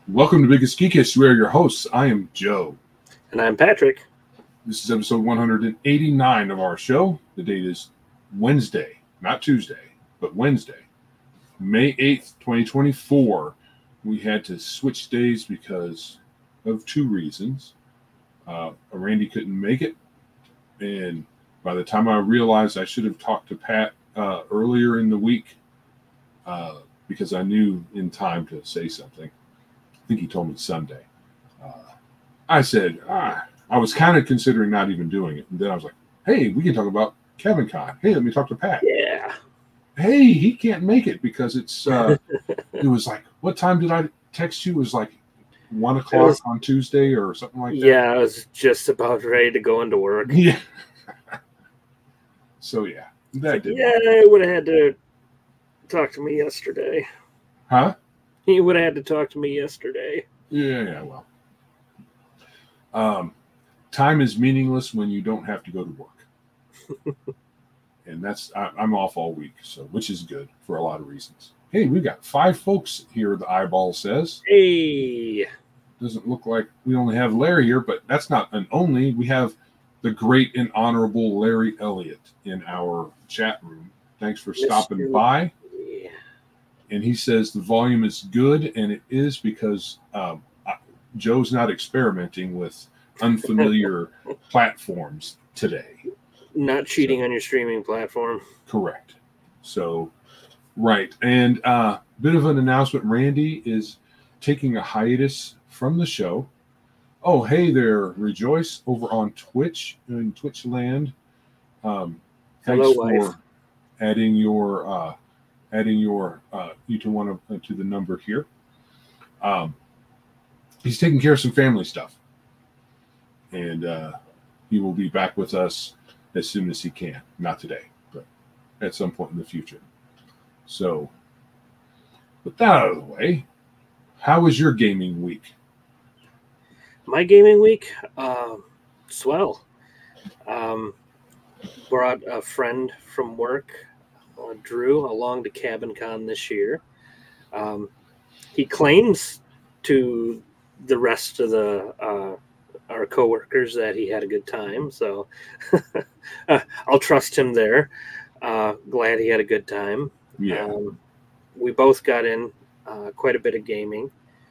Welcome to Biggest Geekest. We are your hosts. I am Joe. And I'm Patrick. This is episode 189 of our show. The date is Wednesday, not Tuesday, but Wednesday, May 8th, 2024. We had to switch days because of two reasons. Randy couldn't make it, and by the time I realized I should have talked to Pat earlier in the week because I knew in time to say something. I think he told me Sunday. I said, I was kind of considering not even doing it. And then I was like, hey, we can talk about Kevin Con. Hey, let me talk to Pat. Yeah. Hey, he can't make it because it's, it was like, what time did I text you? It was like 1 o'clock on Tuesday or something like that. Yeah, I was just about ready to go into work. Yeah. So, yeah. He would have had to talk to me yesterday. Huh? He would have had to talk to me yesterday. Yeah, well. Time is meaningless when you don't have to go to work. And I'm off all week, so which is good for a lot of reasons. Hey, we've got 5 folks here, the eyeball says. Hey. Doesn't look like we only have Larry here, but that's not an only. We have the great and honorable Larry Elliott in our chat room. Thanks for stopping by. Yeah. And he says the volume is good, and it is because Joe's not experimenting with unfamiliar platforms today. Not cheating on your streaming platform. Correct. So, right. And bit of an announcement. Randy is taking a hiatus from the show. Oh, hey there, Rejoice, over on Twitch, in Twitch land. Thanks Hello, for wife. adding your you to the number here. He's taking care of some family stuff, and he will be back with us as soon as he can. Not today, but at some point in the future. So, with that out of the way, how was your gaming week? My gaming week, swell. Brought a friend from work, Drew, along to Cabin Con this year. He claims to the rest of our coworkers that he had a good time, so I'll trust him there. Glad he had a good time. Yeah. We both got in quite a bit of gaming.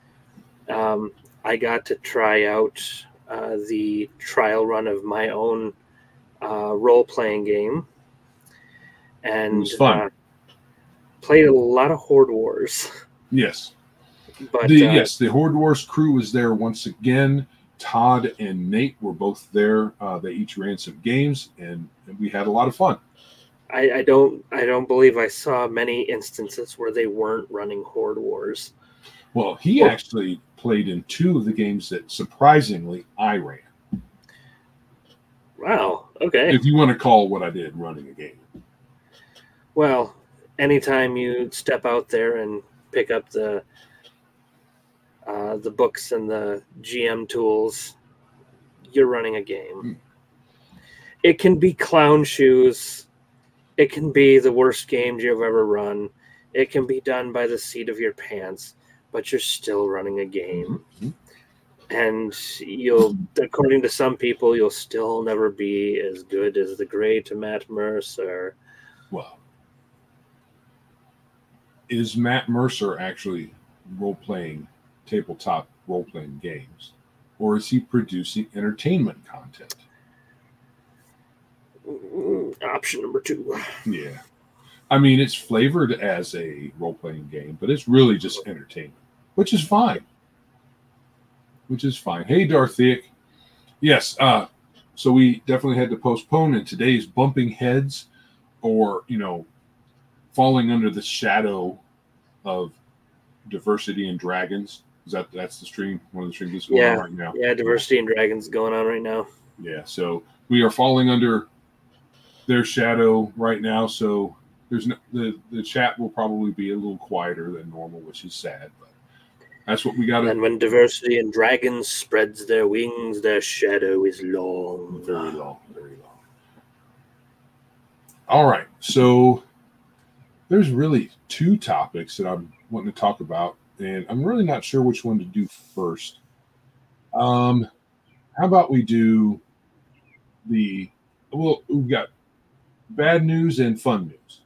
I got to try out the trial run of my own role-playing game, and It was fun. Played a lot of Horde Wars. Yes. But the Horde Wars crew was there once again. Todd and Nate were both there. They each ran some games, and we had a lot of fun. I don't believe I saw many instances where they weren't running Horde Wars. Well, he actually played in 2 of the games that surprisingly I ran. Wow. Okay. If you want to call what I did running a game. Well, anytime you step out there and pick up the books and the GM tools, you're running a game. It can be clown shoes. It can be the worst games you've ever run. It can be done by the seat of your pants, but you're still running a game. Mm-hmm. And according to some people, you'll still never be as good as the great Matt Mercer. Well, is Matt Mercer actually tabletop role-playing games? Or is he producing entertainment content? Option number 2. Yeah. I mean, it's flavored as a role-playing game, but it's really just entertainment, which is fine. Hey, Darthic. Yes, so we definitely had to postpone, and today's bumping heads or, falling under the shadow of Diversity and Dragons. That's the stream, one of the streams that's going on right now. Yeah, Diversity and Dragons going on right now. Yeah, so we are falling under their shadow right now, so there's the chat will probably be a little quieter than normal, which is sad, but that's what we got. And when Diversity and Dragons spreads their wings, their shadow is long. Very long, very long. All right, so there's really 2 topics that I'm wanting to talk about, and I'm really not sure which one to do first. How about we do we've got bad news and fun news.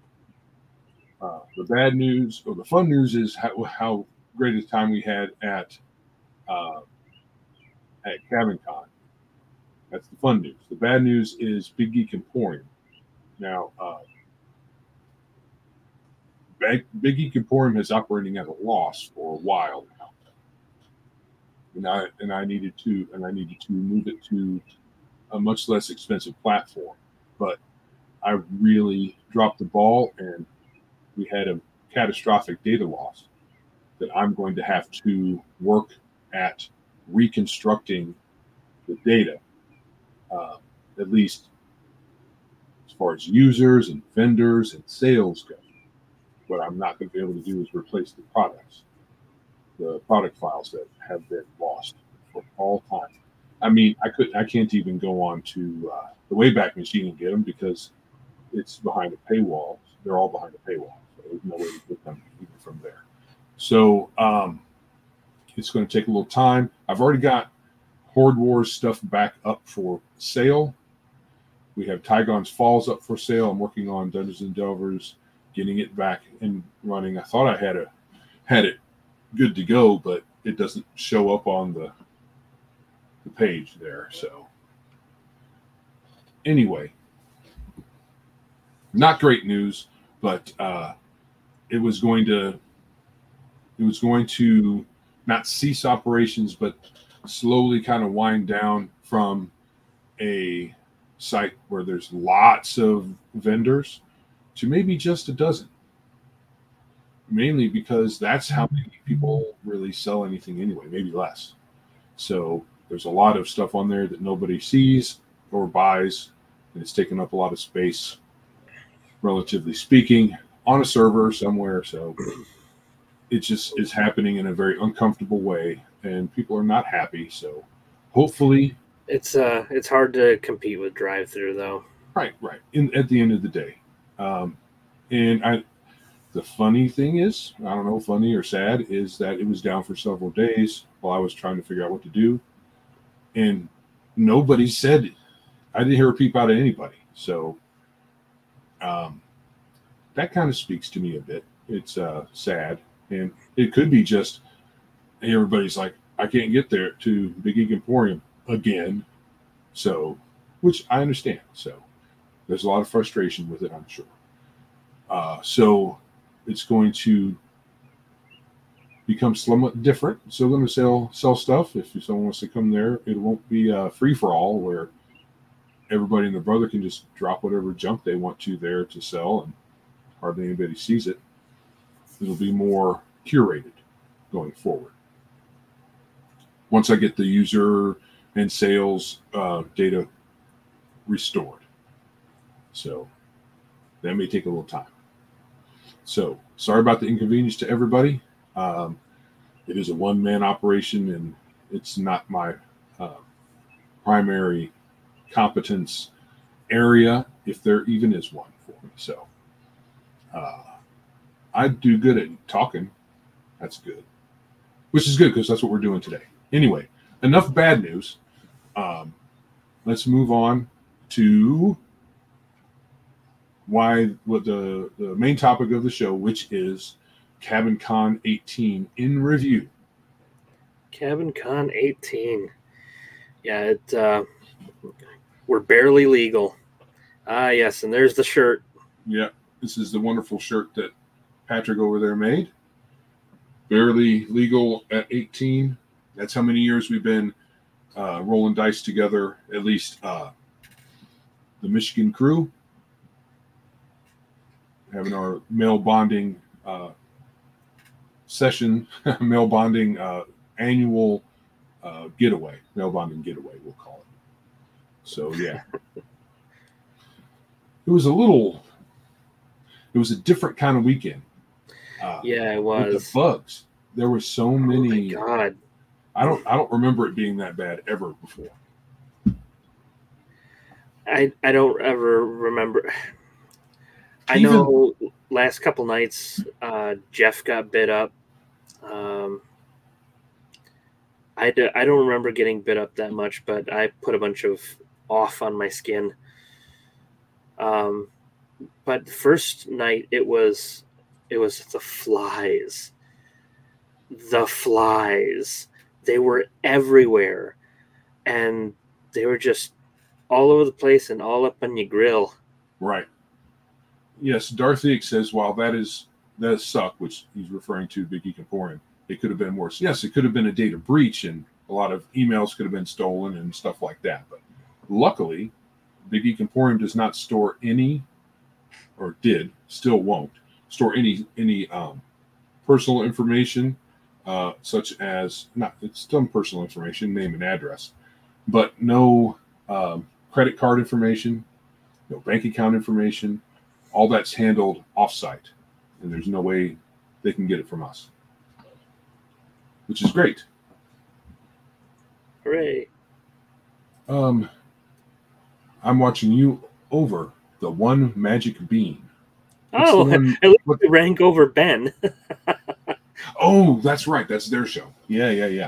The bad news or the fun news is how great a time we had uh, at Cabin Con. That's the fun news. The bad news is Big Geek Emporium. Now, Big Geek Emporium is operating at a loss for a while now, and I needed to move it to a much less expensive platform. But I really dropped the ball, and we had a catastrophic data loss that I'm going to have to work at reconstructing the data, uh, at least as far as users and vendors and sales go. What I'm not going to be able to do is replace the product files that have been lost for all time. I mean, I can't even go on to the Wayback Machine and get them because it's behind a paywall. They're all behind a paywall, so there's no way to get them even from there. So it's going to take a little time. I've already got Horde Wars stuff back up for sale. We have Tygon's Falls up for sale. I'm working on Dungeons and Delvers, getting it back and running. I thought I had it good to go, but it doesn't show up on the page there. So anyway, not great news, but it was going to not cease operations, but slowly kind of wind down from a site where there's lots of vendors to maybe just a dozen. Mainly because that's how many people really sell anything anyway, maybe less. So there's a lot of stuff on there that nobody sees or buys, and it's taking up a lot of space, relatively speaking, on a server somewhere. So it just is happening in a very uncomfortable way, and people are not happy. So hopefully, it's hard to compete with drive-through though. Right. At the end of the day, and the funny thing is, I don't know, funny or sad, is that it was down for several days while I was trying to figure out what to do, and nobody said it. I didn't hear a peep out of anybody. So that kind of speaks to me a bit. It's sad, and it could be just everybody's like, I can't get there to Big Geek Emporium again. So, which I understand. So there's a lot of frustration with it, I'm sure. So it's going to become somewhat different. So we're going to sell stuff. If someone wants to come there, it won't be a free for all where everybody and their brother can just drop whatever junk they want to there to sell, and hardly anybody sees it. It'll be more curated going forward. Once I get the user and sales data restored. So that may take a little time. So sorry about the inconvenience to everybody. It is a one-man operation, and it's not my primary competence area, if there even is one for me. So I do good at talking. That's good. Which is good because that's what we're doing today. Anyway, enough bad news. Let's move on to what the main topic of the show, which is Cabin Con 18 in review. Cabin Con 18. Yeah, we're barely legal. Ah, yes, and there's the shirt. Yeah, this is the wonderful shirt that Patrick over there made. Barely legal at 18. That's how many years we've been rolling dice together, at least the Michigan crew, having our male bonding session, male bonding annual getaway, male bonding getaway, we'll call it. So, yeah. It was a different kind of weekend. Yeah, it was. With the bugs. There were so many. Oh my God. I don't remember it being that bad ever before. I don't ever remember. I know last couple nights, Jeff got bit up Um, I don't remember getting bit up that much, but I put a bunch of off on my skin. But the first night it was the flies. The flies. They were everywhere, and they were just all over the place and all up on your grill. Right. Yes, Darthic says while that does suck, which he's referring to Big Geek Emporium, it could have been worse. Yes, it could have been a data breach and a lot of emails could have been stolen and stuff like that. But luckily, Big Geek Emporium does not store any, or still won't store any personal information, such as not it's some personal information, name and address, but no credit card information, no bank account information. All that's handled offsite, and there's no way they can get it from us, which is great. Hooray! I'm watching you over the One Magic Bean. Oh, at least we rank over Ben. Oh, that's right. That's their show. Yeah.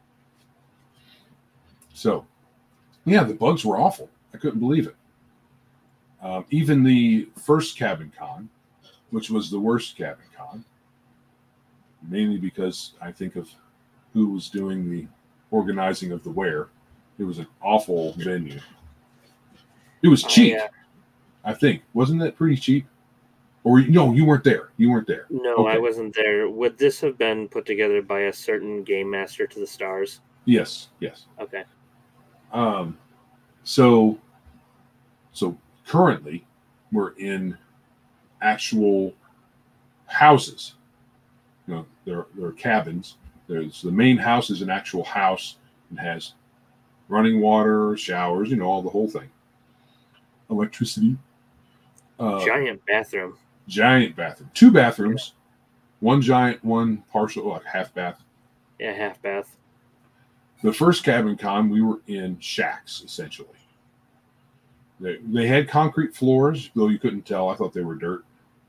So, yeah, the bugs were awful. I couldn't believe it. Even the first Cabin Con, which was the worst Cabin Con, mainly because I think of who was doing the organizing of the wear. It was an awful venue. It was cheap, I think. Wasn't that pretty cheap? Or no, you weren't there. You weren't there. No, okay. I wasn't there. Would this have been put together by a certain game master to the stars? Yes. Okay. So currently we're in actual houses. You know, there are cabins. There's the main house is an actual house and has running water, showers, all the whole thing. Electricity. Giant bathroom. 2 bathrooms. One giant, one partial, like half bath. Yeah, half bath. The first Cabin Con, we were in shacks, essentially. They had concrete floors, though you couldn't tell. I thought they were dirt.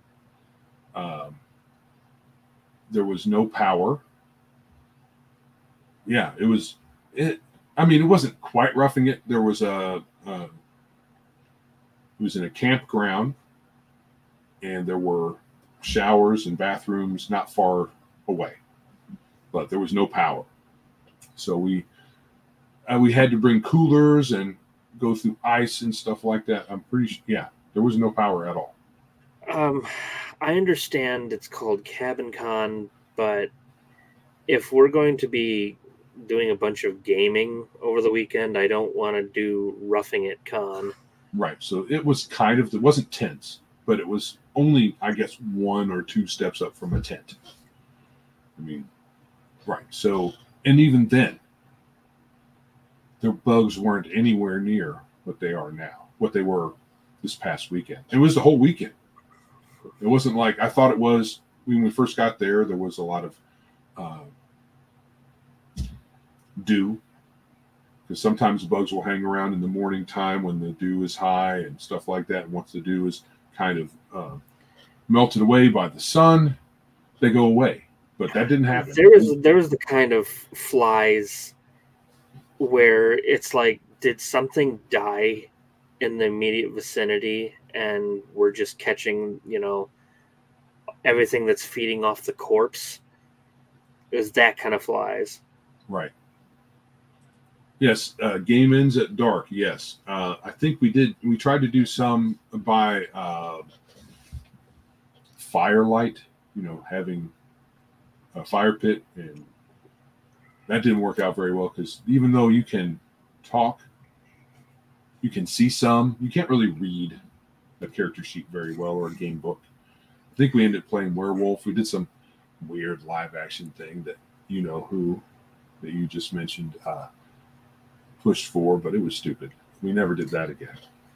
There was no power. Yeah, it was. It wasn't quite roughing it. There was it was in a campground, and there were showers and bathrooms not far away, but there was no power. So we had to bring coolers and go through ice and stuff like that. I'm pretty sure. Yeah, there was no power at all. I understand it's called Cabin Con, but if we're going to be doing a bunch of gaming over the weekend, I don't want to do Roughing It Con. Right. So it was it wasn't tents, but it was only, I guess, 1 or 2 steps up from a tent. Right. So, and even then, the bugs weren't anywhere near what they are now, what they were this past weekend. It was the whole weekend. It wasn't like I thought it was when we first got there. There was a lot of dew, because sometimes bugs will hang around in the morning time when the dew is high and stuff like that. And once the dew is kind of melted away by the sun, they go away. But that didn't happen. There was the kind of flies where it's like, did something die in the immediate vicinity and we're just catching, everything that's feeding off the corpse? It was that kind of flies. Right. Yes, game ends at dark. Yes, I think we did. We tried to do some by firelight, having a fire pit, and that didn't work out very well because even though you can talk, you can see some, you can't really read a character sheet very well or a game book. I think we ended up playing werewolf. We did some weird live action thing that that you just mentioned. Pushed for, but it was stupid. We never did that again.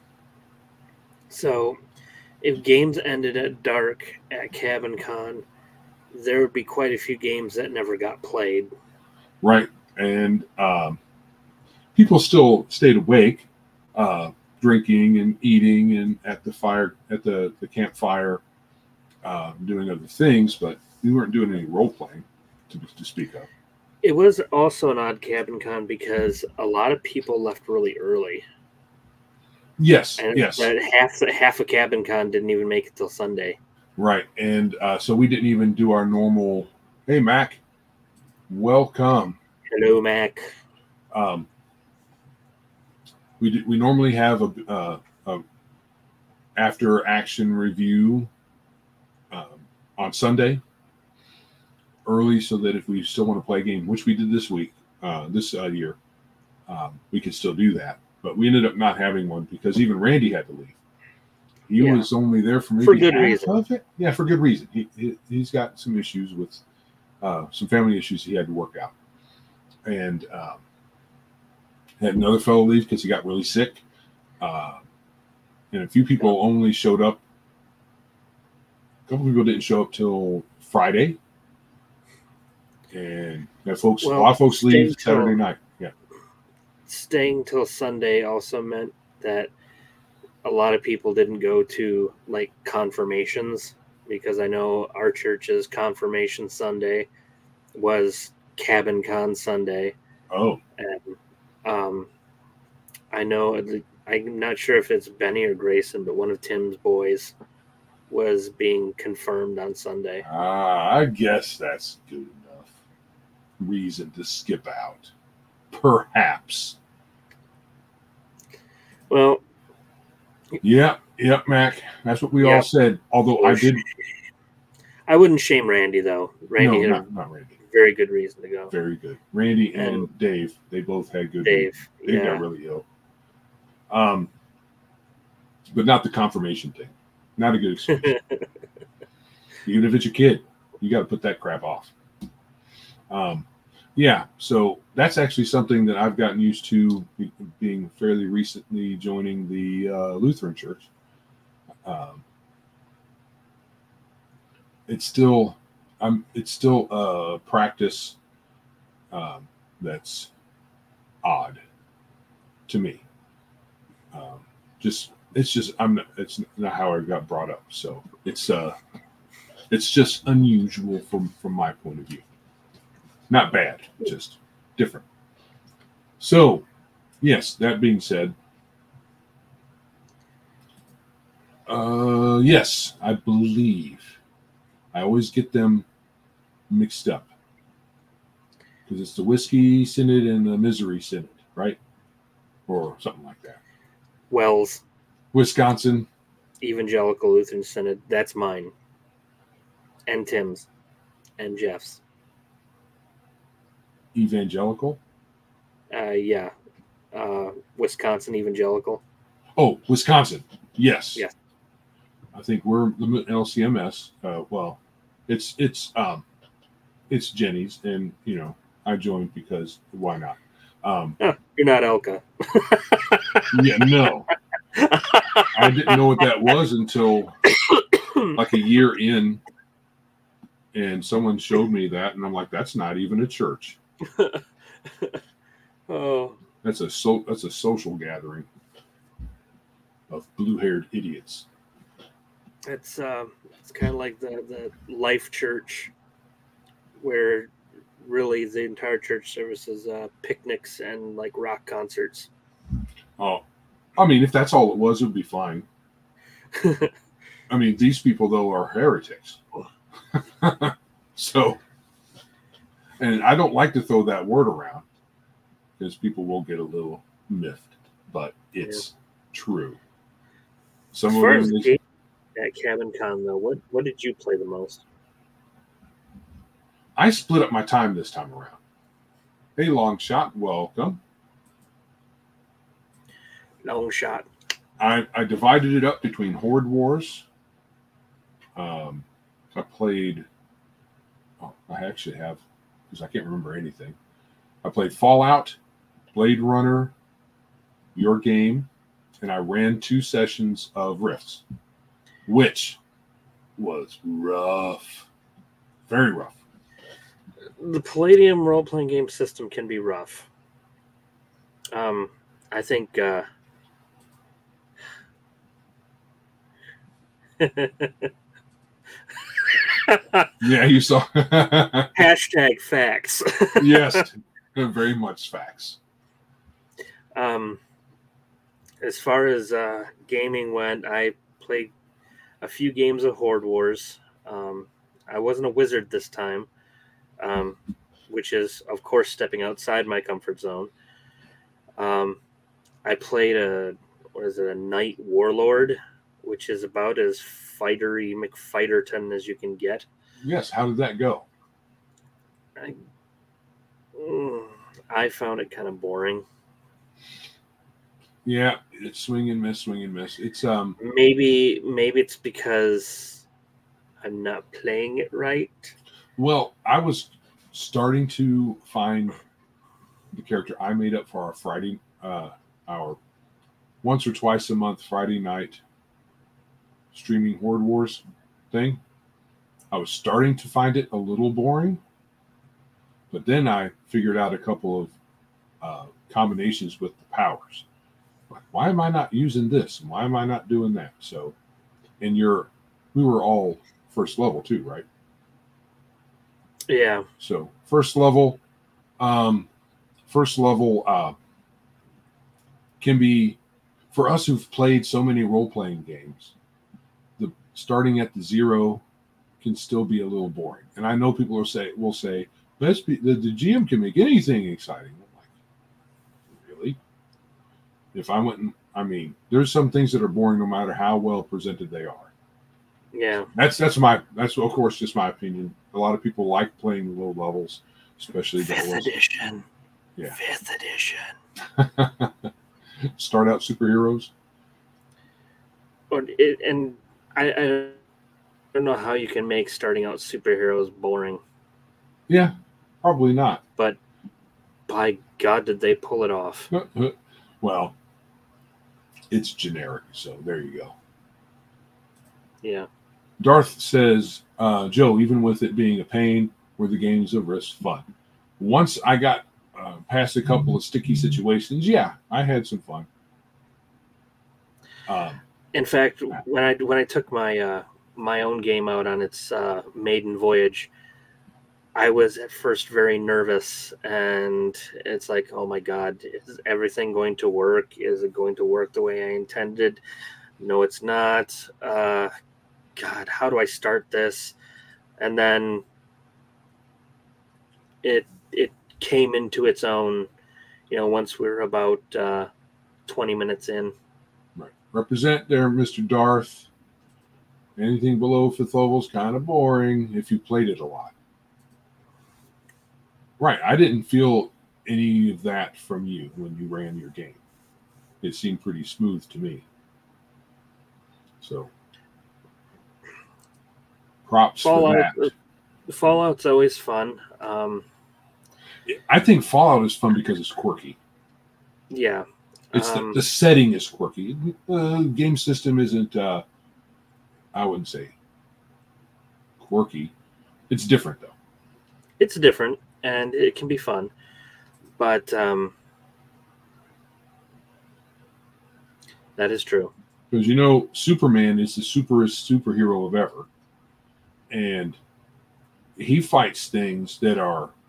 So, if games ended at dark at Cabin Con, there would be quite a few games that never got played. Right, and people still stayed awake, drinking and eating, and at the campfire, doing other things, but we weren't doing any role playing. to speak of. It was also an odd Cabin Con because a lot of people left really early. Yes, And yes. that half a Cabin Con didn't even make it till Sunday. Right. And so we didn't even do our normal, hey, Mac, welcome. Hello, Mac. We normally have a after action review on Sunday early, so that if we still want to play a game, which we did this week, this year, we could still do that. But we ended up not having one because even Randy had to leave. He was only there for maybe good half reason. of it. Yeah, for good reason. He's got some issues with some family issues he had to work out, and had another fellow leave because he got really sick. And a few people only showed up. A couple people didn't show up till Friday, and a lot of folks leave Saturday night. Yeah, staying till Sunday also meant that a lot of people didn't go to like confirmations, because I know our church's confirmation Sunday was Cabin Con Sunday. Oh, and I know I'm not sure if it's Benny or Grayson, but one of Tim's boys was being confirmed on Sunday. I guess that's good enough reason to skip out, perhaps. Well, yeah, Mac. That's what we all said. Although I wouldn't shame Randy though. Randy no, had not Randy. Very good reason to go. Very good. Randy and Dave, they both had good Dave, Dave got really ill. But not the confirmation thing. Not a good excuse. Even if it's your kid, you got to put that crap off. Yeah, so that's actually something that I've gotten used to, being fairly recently joining the Lutheran Church. It's still a practice that's odd to me. It's not how I got brought up, so it's just unusual from my point of view. Not bad, just different. So, yes, that being said, yes, I believe I always get them mixed up because it's the Whiskey Synod and the Misery Synod, right? Or something like that. Wells, Wisconsin Evangelical Lutheran Synod. That's mine, and Tim's, and Jeff's. Evangelical. Yeah. Wisconsin Evangelical. Oh, Wisconsin. Yes. Yes. I think we're the LCMS. Well, it's Jenny's, and I joined because why not? You're not Elka. Yeah, no. I didn't know what that was until like a year in, and someone showed me that, and I'm like, that's not even a church. Oh, that's a social gathering of blue-haired idiots. It's kind of like the Life Church, where really the entire church service is picnics and like rock concerts. Oh, I mean, if that's all it was, it would be fine. I mean, these people though are heretics. So, and I don't like to throw that word around because people will get a little miffed, but it's true. As far as games at Cabin Con, though, what did you play the most? I split up my time this time around. Hey, Long Shot, welcome. Long Shot. I divided it up between Horde Wars. I played. Oh, I actually have, because I can't remember anything. I played Fallout, Blade Runner, Your Game, and I ran 2 sessions of Rifts, which was rough. Very rough. The Palladium role-playing game system can be rough. I think Yeah, you saw. Hashtag facts. Yes, very much facts. As far as gaming went, I played a few games of Horde Wars. I wasn't a wizard this time, um, which is, of course, stepping outside my comfort zone. Um, I played a Knight Warlord, which is about as fightery McFighterton as you can get. Yes, how did that go? I, I found it kind of boring. Yeah, it's swing and miss, swing and miss. It's maybe it's because I'm not playing it right. Well, I was starting to find the character I made up for our Friday, our once or twice a month Friday night streaming Horde Wars thing. I was starting to find it a little boring, but then I figured out a couple of combinations with the powers. Like, why am I not using this? And why am I not doing that? So, and we were all first level too, right? Yeah. So first level, um, first level can be, for us who've played so many role playing games, the starting at the zero can still be a little boring. And I know people will say the GM can make anything exciting. I'm like, really? If I went, I mean, there's some things that are boring no matter how well presented they are. Yeah. That's of course just my opinion. A lot of people like playing the low levels, especially Fifth edition. Yeah. 5th edition. Start out superheroes. And I don't know how you can make starting out superheroes boring. Yeah, probably not. But by God, did they pull it off? Well, it's generic, so there you go. Yeah. Darth says, Joe, even with it being a pain, were the games of risk fun? Once I got past a couple of sticky situations, yeah, I had some fun. In fact, when I took my my own game out on its maiden voyage, I was at first very nervous, and it's like, oh my God, is everything going to work? Is it going to work the way I intended? No, it's not. God, how do I start this? And then it came into its own, once we were about 20 minutes in. Right. Represent there, Mr. Darth. Anything below 5th level is kind of boring if you played it a lot. Right. I didn't feel any of that from you when you ran your game. It seemed pretty smooth to me. So, props Fallout, for that. Fallout's always fun. I think Fallout is fun because it's quirky. Yeah. It's the setting is quirky. The game system isn't, I wouldn't say quirky. It's different, though. It's different, and it can be fun. But that is true. Because, Superman is the superest superhero of ever. And he fights things that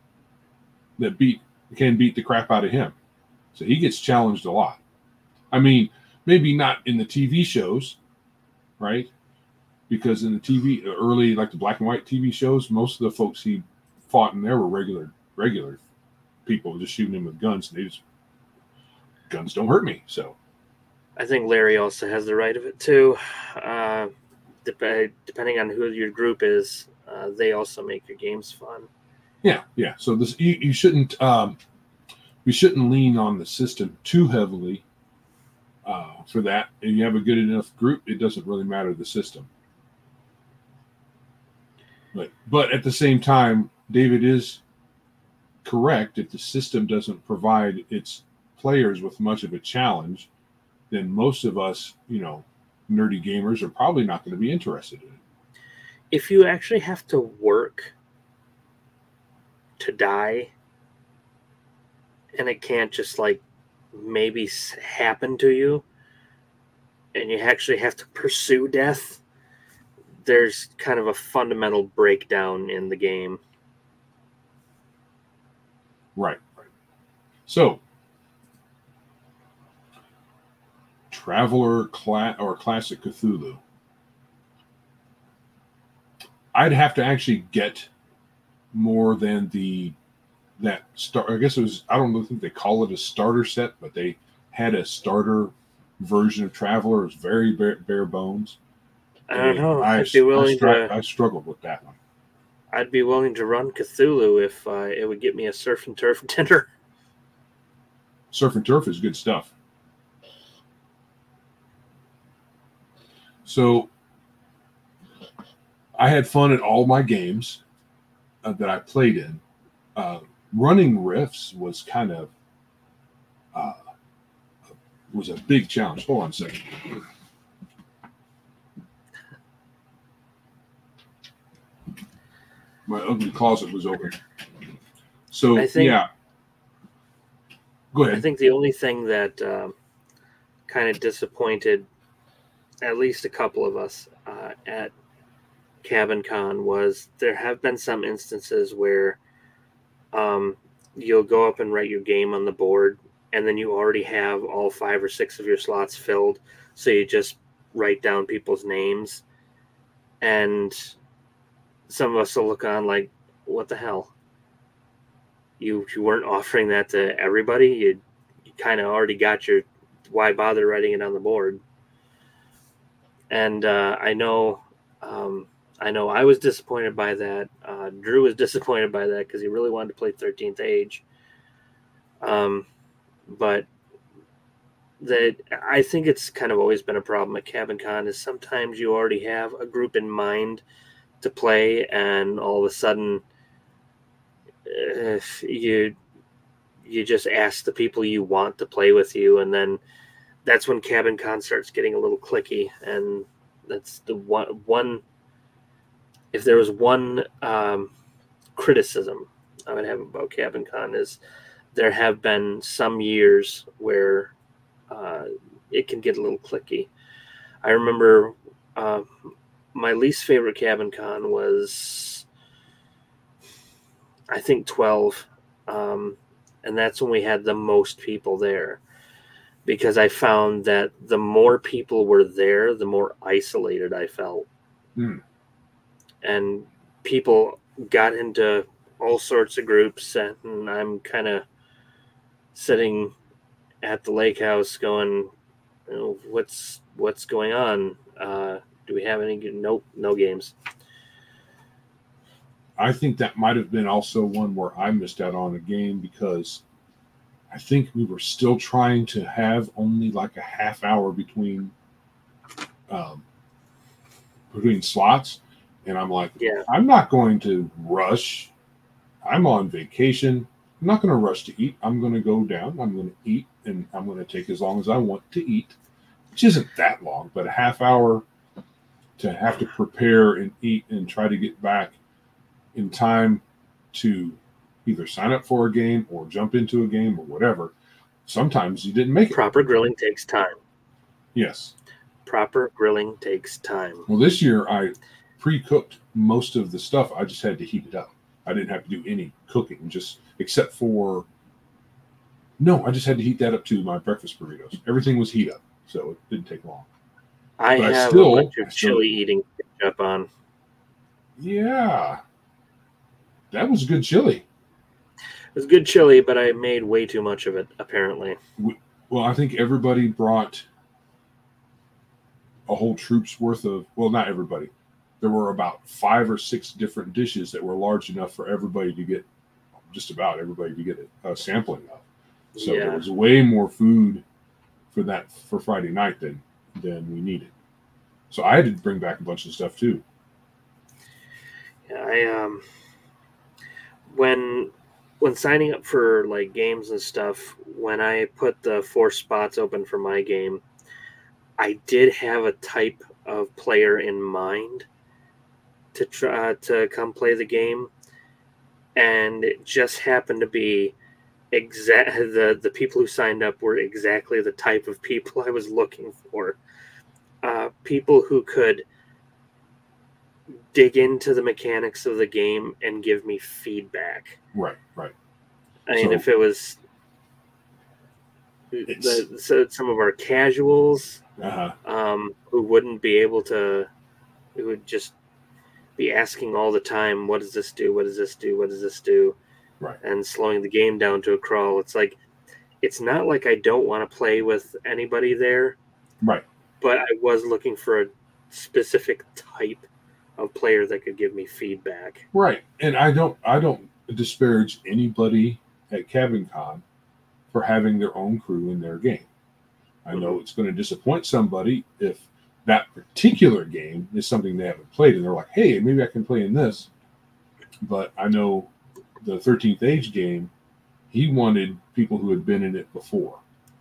can beat the crap out of him. So he gets challenged a lot. I mean, maybe not in the TV shows, right? Because in the early, like the black and white TV shows, most of the folks he fought in there were regular people just shooting him with guns. And guns don't hurt me. So I think Larry also has the right of it too. Depending on who your group is, they also make your games fun. Yeah. So this you shouldn't we shouldn't lean on the system too heavily for that. If you have a good enough group, it doesn't really matter the system. But at the same time, David is correct. If the system doesn't provide its players with much of a challenge, then most of us, nerdy gamers are probably not going to be interested in it. If you actually have to work to die, and it can't just maybe happen to you, and you actually have to pursue death, there's kind of a fundamental breakdown in the game. Right. So, Traveler or Classic Cthulhu. I'd have to actually get more than that start. I guess it was. I don't think they call it a starter set, but they had a starter version of Traveler. It was very bare bones. I don't know. I struggled with that one. I'd be willing to run Cthulhu if it would get me a surf and turf dinner. Surf and turf is good stuff. So I had fun at all my games that I played in. Running Rifts was kind of was a big challenge. Hold on a second. My ugly closet was open. So yeah. Go ahead. I think the only thing that kind of disappointed at least a couple of us at Cabin Con was there have been some instances where you'll go up and write your game on the board, and then you already have all 5 or 6 of your slots filled, so you just write down people's names, and some of us will look on like, what the hell? You weren't offering that to everybody? You kind of already got your, why bother writing it on the board? And I know I was disappointed by that. Drew was disappointed by that because he really wanted to play 13th Age. But I think it's kind of always been a problem at Cabin Con is sometimes you already have a group in mind to play, and all of a sudden you just ask the people you want to play with you, and then that's when Cabin Con starts getting a little cliquey. And that's the one if there was one criticism I would have about Cabin Con is there have been some years where it can get a little cliquey. I remember my least favorite Cabin Con was, I think, 12. And that's when we had the most people there. Because I found that the more people were there, the more isolated I felt. Mm. And people got into all sorts of groups, and I'm kind of sitting at the lake house going, what's going on? Do we have any? Nope, no games. I think that might have been also one where I missed out on a game because I think we were still trying to have only like a half hour between slots. And I'm like, I'm not going to rush. I'm on vacation. I'm not going to rush to eat. I'm going to go down. I'm going to eat, and I'm going to take as long as I want to eat, which isn't that long, but a half hour to have to prepare and eat and try to get back in time to either sign up for a game or jump into a game or whatever. Sometimes you didn't make it. Proper grilling takes time. Yes. Proper grilling takes time. Well, this year I pre-cooked most of the stuff. I just had to heat it up. I didn't have to do any cooking, I just had to heat that up to my breakfast burritos. Everything was heat up, so it didn't take long. I have a bunch of chili eating up on. Yeah. That was good chili. It was good chili, but I made way too much of it, apparently. Well, I think everybody brought a whole troop's worth of, well, not everybody. There were about 5 or 6 different dishes that were large enough for everybody to get, just about everybody to get a sampling of. So there was way more food for Friday night than we needed. So I had to bring back a bunch of stuff too. Yeah, when signing up for like games and stuff, when I put the 4 spots open for my game, I did have a type of player in mind to try to come play the game, and it just happened to be the people who signed up were exactly the type of people I was looking for. People who could dig into the mechanics of the game and give me feedback. Right. I mean, if it was some of our casuals who wouldn't be able to, who would just be asking all the time, what does this do? What does this do? What does this do? Right. And slowing the game down to a crawl. It's like, it's not like I don't want to play with anybody there. Right. But I was looking for a specific type of player that could give me feedback. Right. And I don't disparage anybody at CabinCon for having their own crew in their game. I know it's going to disappoint somebody if that particular game is something they haven't played and they're like, hey, maybe I can play in this. But I know the 13th Age game, he wanted people who had been in it before.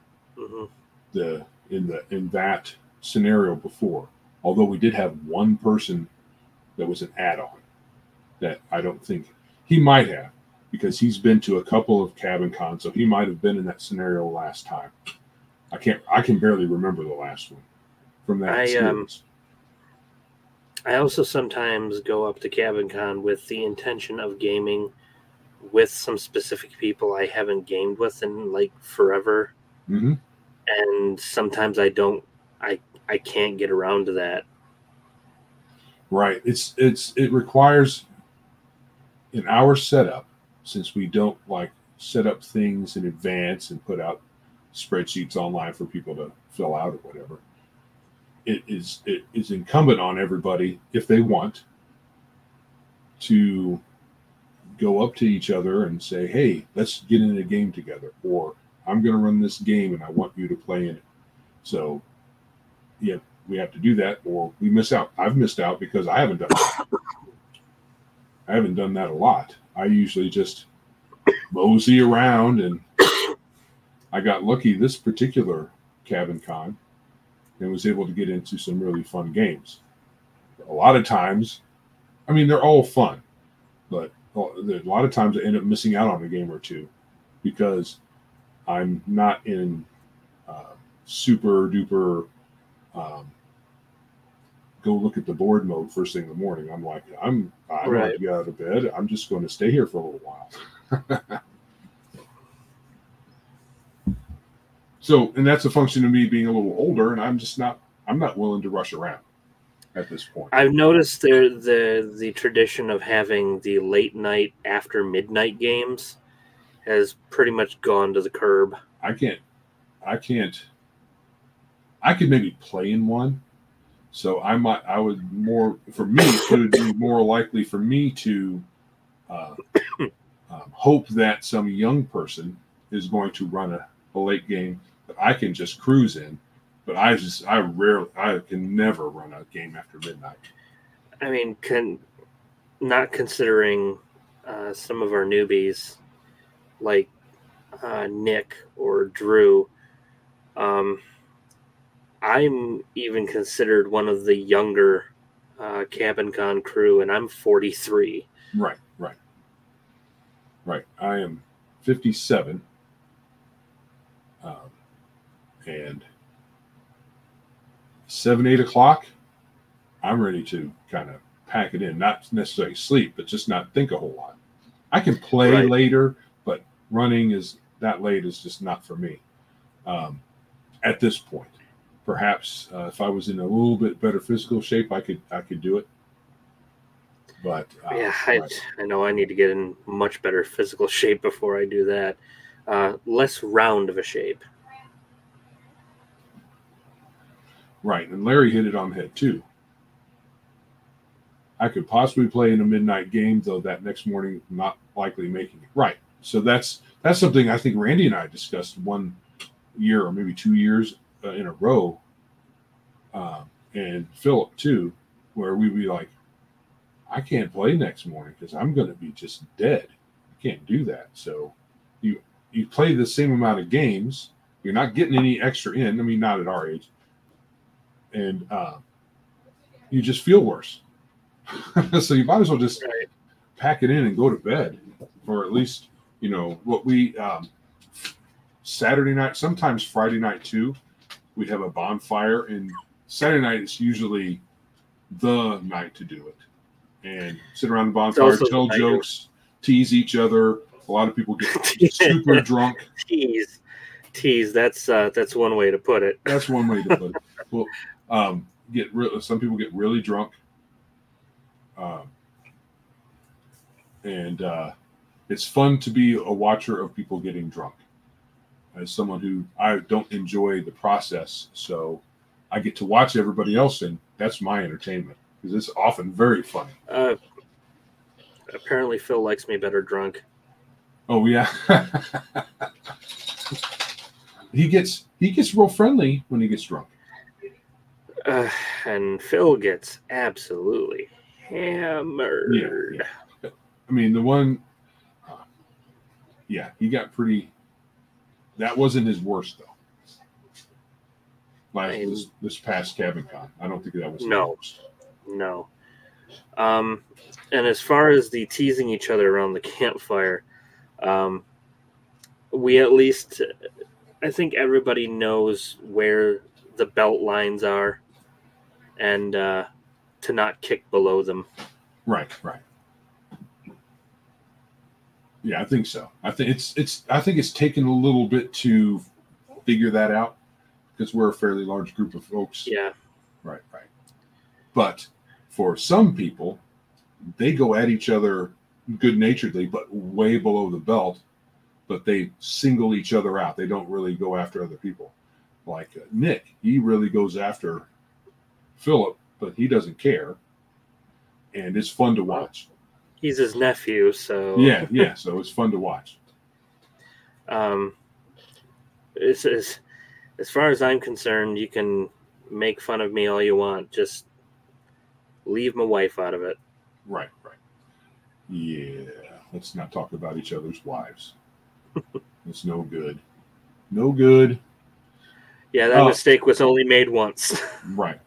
In that scenario before. Although we did have one person that was an add-on that I don't think he might have, because he's been to a couple of CabinCons, so he might have been in that scenario last time. I can barely remember the last one from that series. I also sometimes go up to CabinCon with the intention of gaming with some specific people I haven't gamed with in like forever. Mm-hmm. And sometimes I can't get around to that. Right. It requires, in our setup, since we don't like set up things in advance and put out spreadsheets online for people to fill out or whatever, it is incumbent on everybody, if they want, to go up to each other and say, hey, let's get in a game together, or I'm going to run this game and I want you to play in it. So, yeah, we have to do that or we miss out. I've missed out because I haven't done that. I haven't done that a lot. I usually just mosey around, and I got lucky this particular CabinCon and was able to get into some really fun games. A lot of times, I mean, they're all fun, but a lot of times I end up missing out on a game or two because I'm not in super duper go look at the board mode first thing in the morning. I'm like, I don't have to get out of bed. I'm just going to stay here for a little while. So, and that's a function of me being a little older, and I'm not willing to rush around at this point. I've noticed the tradition of having the late night after midnight games has pretty much gone to the curb. I could maybe play in one. So it would be more likely for me to hope that some young person is going to run a late game that I can just cruise in. But I can never run a game after midnight. I mean, not considering some of our newbies like Nick or Drew, I'm even considered one of the younger CabinCon crew, and I'm 43. Right. I am 57, and 7, 8 o'clock, I'm ready to kind of pack it in. Not necessarily sleep, but just not think a whole lot. I can play later, but running is that late is just not for me at this point. Perhaps if I was in a little bit better physical shape, I could do it. But I know I need to get in much better physical shape before I do that. Less round of a shape. Right, and Larry hit it on the head too. I could possibly play in a midnight game, though that next morning not likely making it. Right, so that's something I think Randy and I discussed one year or maybe 2 years in a row, and Philip too, where we'd be like, I can't play next morning because I'm going to be just dead. I can't do that. So you play the same amount of games. You're not getting any extra in. I mean, not at our age. And you just feel worse. So you might as well just pack it in and go to bed. Or at least, what we Saturday night, sometimes Friday night too, we'd have a bonfire. And Saturday night is usually the night to do it. and sit around the It's bonfire, also tell the night of jokes, tease each other. A lot of people get super drunk. tease. That's one way to put it. That's one way to put it. Well, some people get really drunk, and it's fun to be a watcher of people getting drunk. As someone who I don't enjoy the process, so I get to watch everybody else, and that's my entertainment because it's often very funny. Apparently, Phil likes me better drunk. Oh yeah, he gets real friendly when he gets drunk. And Phil gets absolutely hammered. Yeah. I mean, the one, he got pretty. That wasn't his worst though. This past Cabin Con, I don't think that was his worst. No. And as far as the teasing each other around the campfire, we at least, I think everybody knows where the belt lines are, and to not kick below them. Right. Yeah, I think so. I think it's taken a little bit to figure that out because we're a fairly large group of folks. Yeah. Right. But for some people, they go at each other good-naturedly, but way below the belt. But they single each other out. They don't really go after other people. Like Nick, he really goes after Philip, but he doesn't care, and it's fun to watch. He's his nephew, so yeah. So it's fun to watch. As far as I'm concerned, you can make fun of me all you want. Just leave my wife out of it. Right. Yeah. Let's not talk about each other's wives. It's no good. No good. Yeah, that mistake was only made once. Right.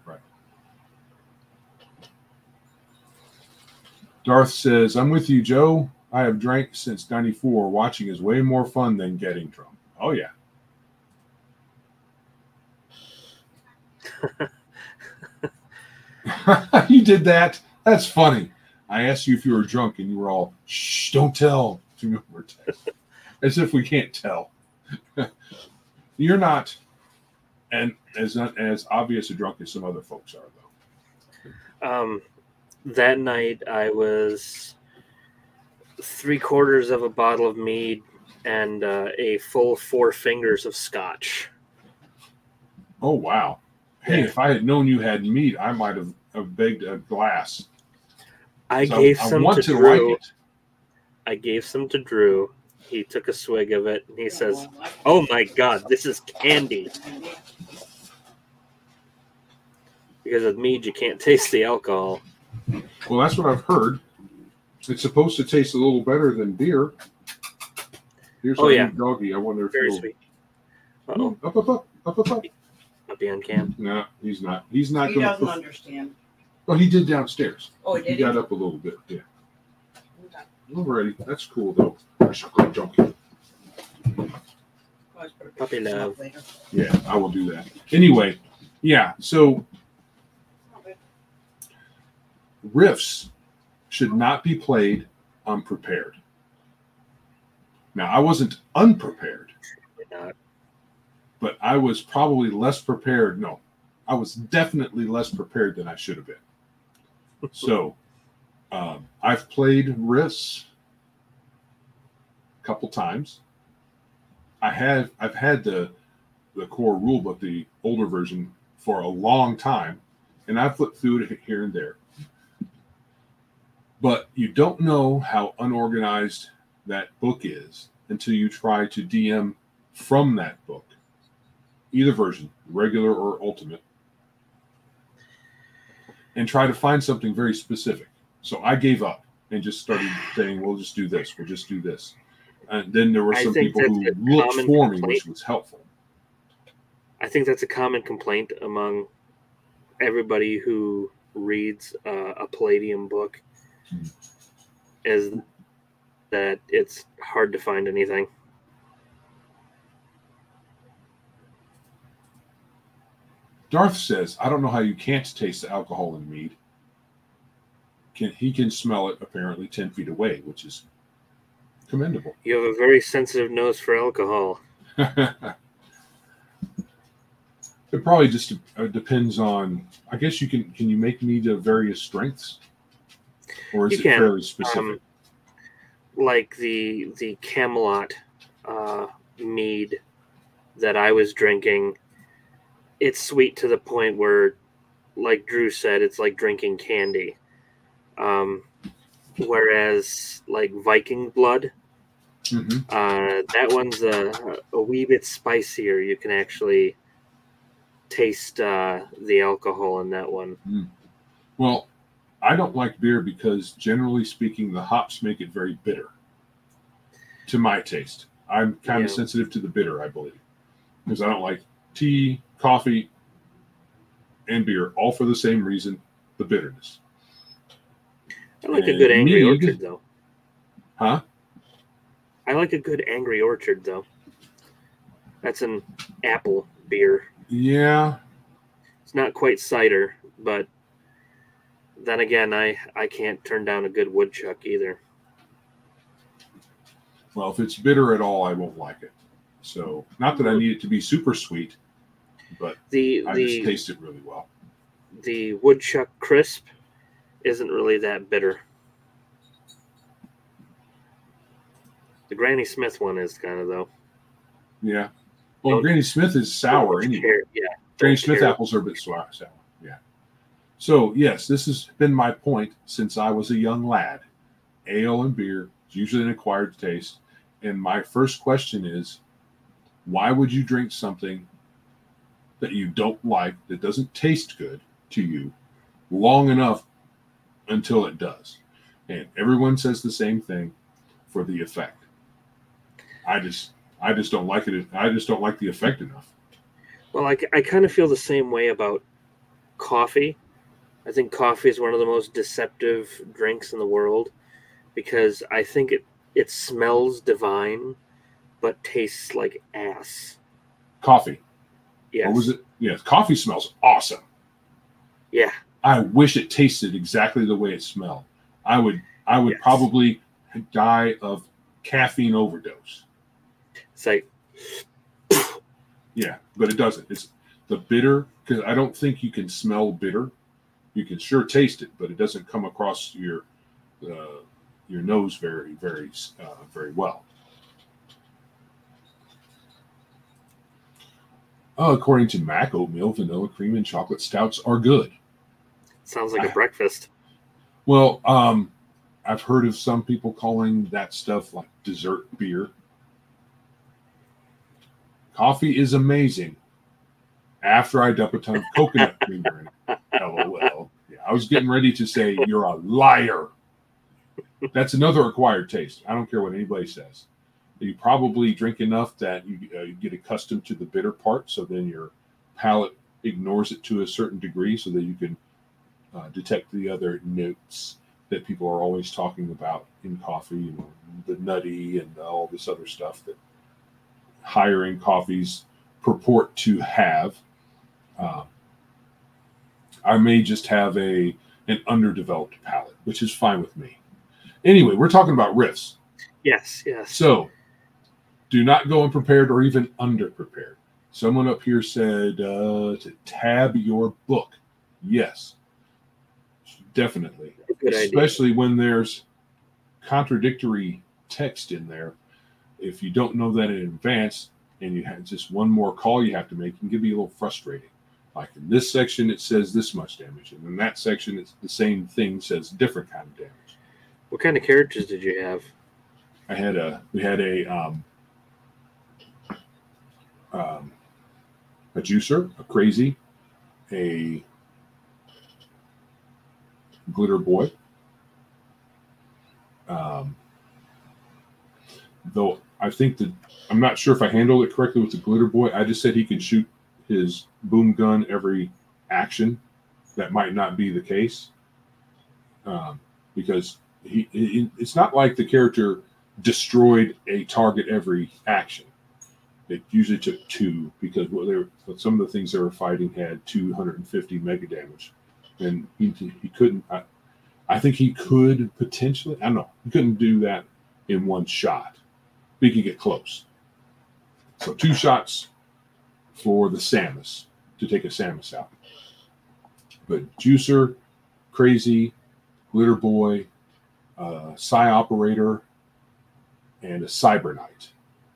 Darth says, I'm with you, Joe. I have drank since 94. Watching is way more fun than getting drunk. Oh, yeah. You did that? That's funny. I asked you if you were drunk, and you were all, shh, don't tell. As if we can't tell. You're not as obvious a drunk as some other folks are, though. That night, I was 3/4 of a bottle of mead and a full 4 fingers of scotch. Oh, wow. Hey, if I had known you had mead, I might have begged a glass. I gave some to Drew. I gave some to Drew. He took a swig of it, and he says, oh, my God, this is candy. Because with mead, you can't taste the alcohol. Well, that's what I've heard. It's supposed to taste a little better than beer. Here's doggy. I wonder if very sweet. Uh-oh. Up. I'll be on cam. No, he's not. He's not. He doesn't understand. Well, he did downstairs. Oh, he did. He got up a little bit. Yeah. Alrighty, that's cool though. I should go donkey. Puppy love. Yeah, I will do that. Anyway, yeah. So riffs should not be played unprepared. Now, I wasn't unprepared, but I was probably less prepared. No, I was definitely less prepared than I should have been. So I've played riffs a couple times. I've had the core rule book, the older version, for a long time, and I flipped through it here and there. But you don't know how unorganized that book is until you try to DM from that book, either version, regular or ultimate, and try to find something very specific. So I gave up and just started saying, we'll just do this. We'll just do this. And then there were some people who looked for me, which was helpful. I think that's a common complaint among everybody who reads a Palladium book, is that it's hard to find anything. Darth says, I don't know how you can't taste the alcohol in mead. he can smell it apparently 10 feet away, which is commendable. You have a very sensitive nose for alcohol. It probably just depends on. I guess you can you make mead of various strengths, or is You it can, fairly specific? Like the Camelot mead that I was drinking, it's sweet to the point where, like Drew said, it's like drinking candy. Whereas like Viking Blood, Mm-hmm. that one's a wee bit spicier. You can actually taste the alcohol in that one. Well, I don't like beer because, generally speaking, the hops make it very bitter. To my taste, I'm kind of sensitive to the bitter, I believe, because I don't like tea, coffee, and beer, all for the same reason: the bitterness. I like a good Angry mead, Orchard, though. Huh? I like a good Angry Orchard, though. That's an apple beer. Yeah. It's not quite cider, but then again, I can't turn down a good woodchuck either. Well, if it's bitter at all, I won't like it. So, not that I need it to be super sweet, but I just taste it really well. The woodchuck crisp isn't really that bitter. The Granny Smith one is kind of, though. Yeah. Well, Granny Smith is sour anyway. Granny Smith apples are a bit sour. Yeah. So, yes, this has been my point since I was a young lad. Ale and beer is usually an acquired taste. And my first question is, why would you drink something that you don't like, that doesn't taste good to you, long enough until it does? And everyone says the same thing: for the effect. I just don't like it. I just don't like the effect enough. Well, I kind of feel the same way about coffee. I think coffee is one of the most deceptive drinks in the world because I think it smells divine, but tastes like ass. Coffee. Yes. What was it? Yes, coffee smells awesome. Yeah. I wish it tasted exactly the way it smelled. I would probably die of caffeine overdose. It's like, yeah, but it doesn't. It's the bitter, because I don't think you can smell bitter. You can sure taste it, but it doesn't come across your nose very, very, very well. According to Mac, oatmeal, vanilla cream, and chocolate stouts are good. Sounds like a breakfast. Well, I've heard of some people calling that stuff like dessert beer. Coffee is amazing after I dump a ton of coconut creamer in it. LOL. Yeah, I was getting ready to say you're a liar. That's another acquired taste. I don't care what anybody says. You probably drink enough that you get accustomed to the bitter part, so then your palate ignores it to a certain degree, so that you can detect the other notes that people are always talking about in coffee, the nutty and all this other stuff that higher end coffees purport to have. I may just have an underdeveloped palate, which is fine with me. Anyway, we're talking about riffs. Yes. So, do not go unprepared or even underprepared. Someone up here said to tab your book. Yes, definitely. Good Especially idea. when there's contradictory text in there. If you don't know that in advance and you have just one more call you have to make, it can be a little frustrating. Like in this section, it says this much damage, and in that section, it's the same thing says different kind of damage. What kind of characters did you have? We had a juicer, a crazy, a glitter boy. Though I think that I'm not sure if I handled it correctly with the glitter boy. I just said he can shoot his boom gun every action. That might not be the case, because it's not like the character destroyed a target every action. It usually took 2, because some of the things they were fighting had 250 mega damage, and he couldn't. I think he could potentially, I don't know, he couldn't do that in one shot. But he could get close. So 2 shots for the Samus to take a Samus out. But Juicer, Crazy, Glitter Boy, Psi Operator, and a Cyber Knight.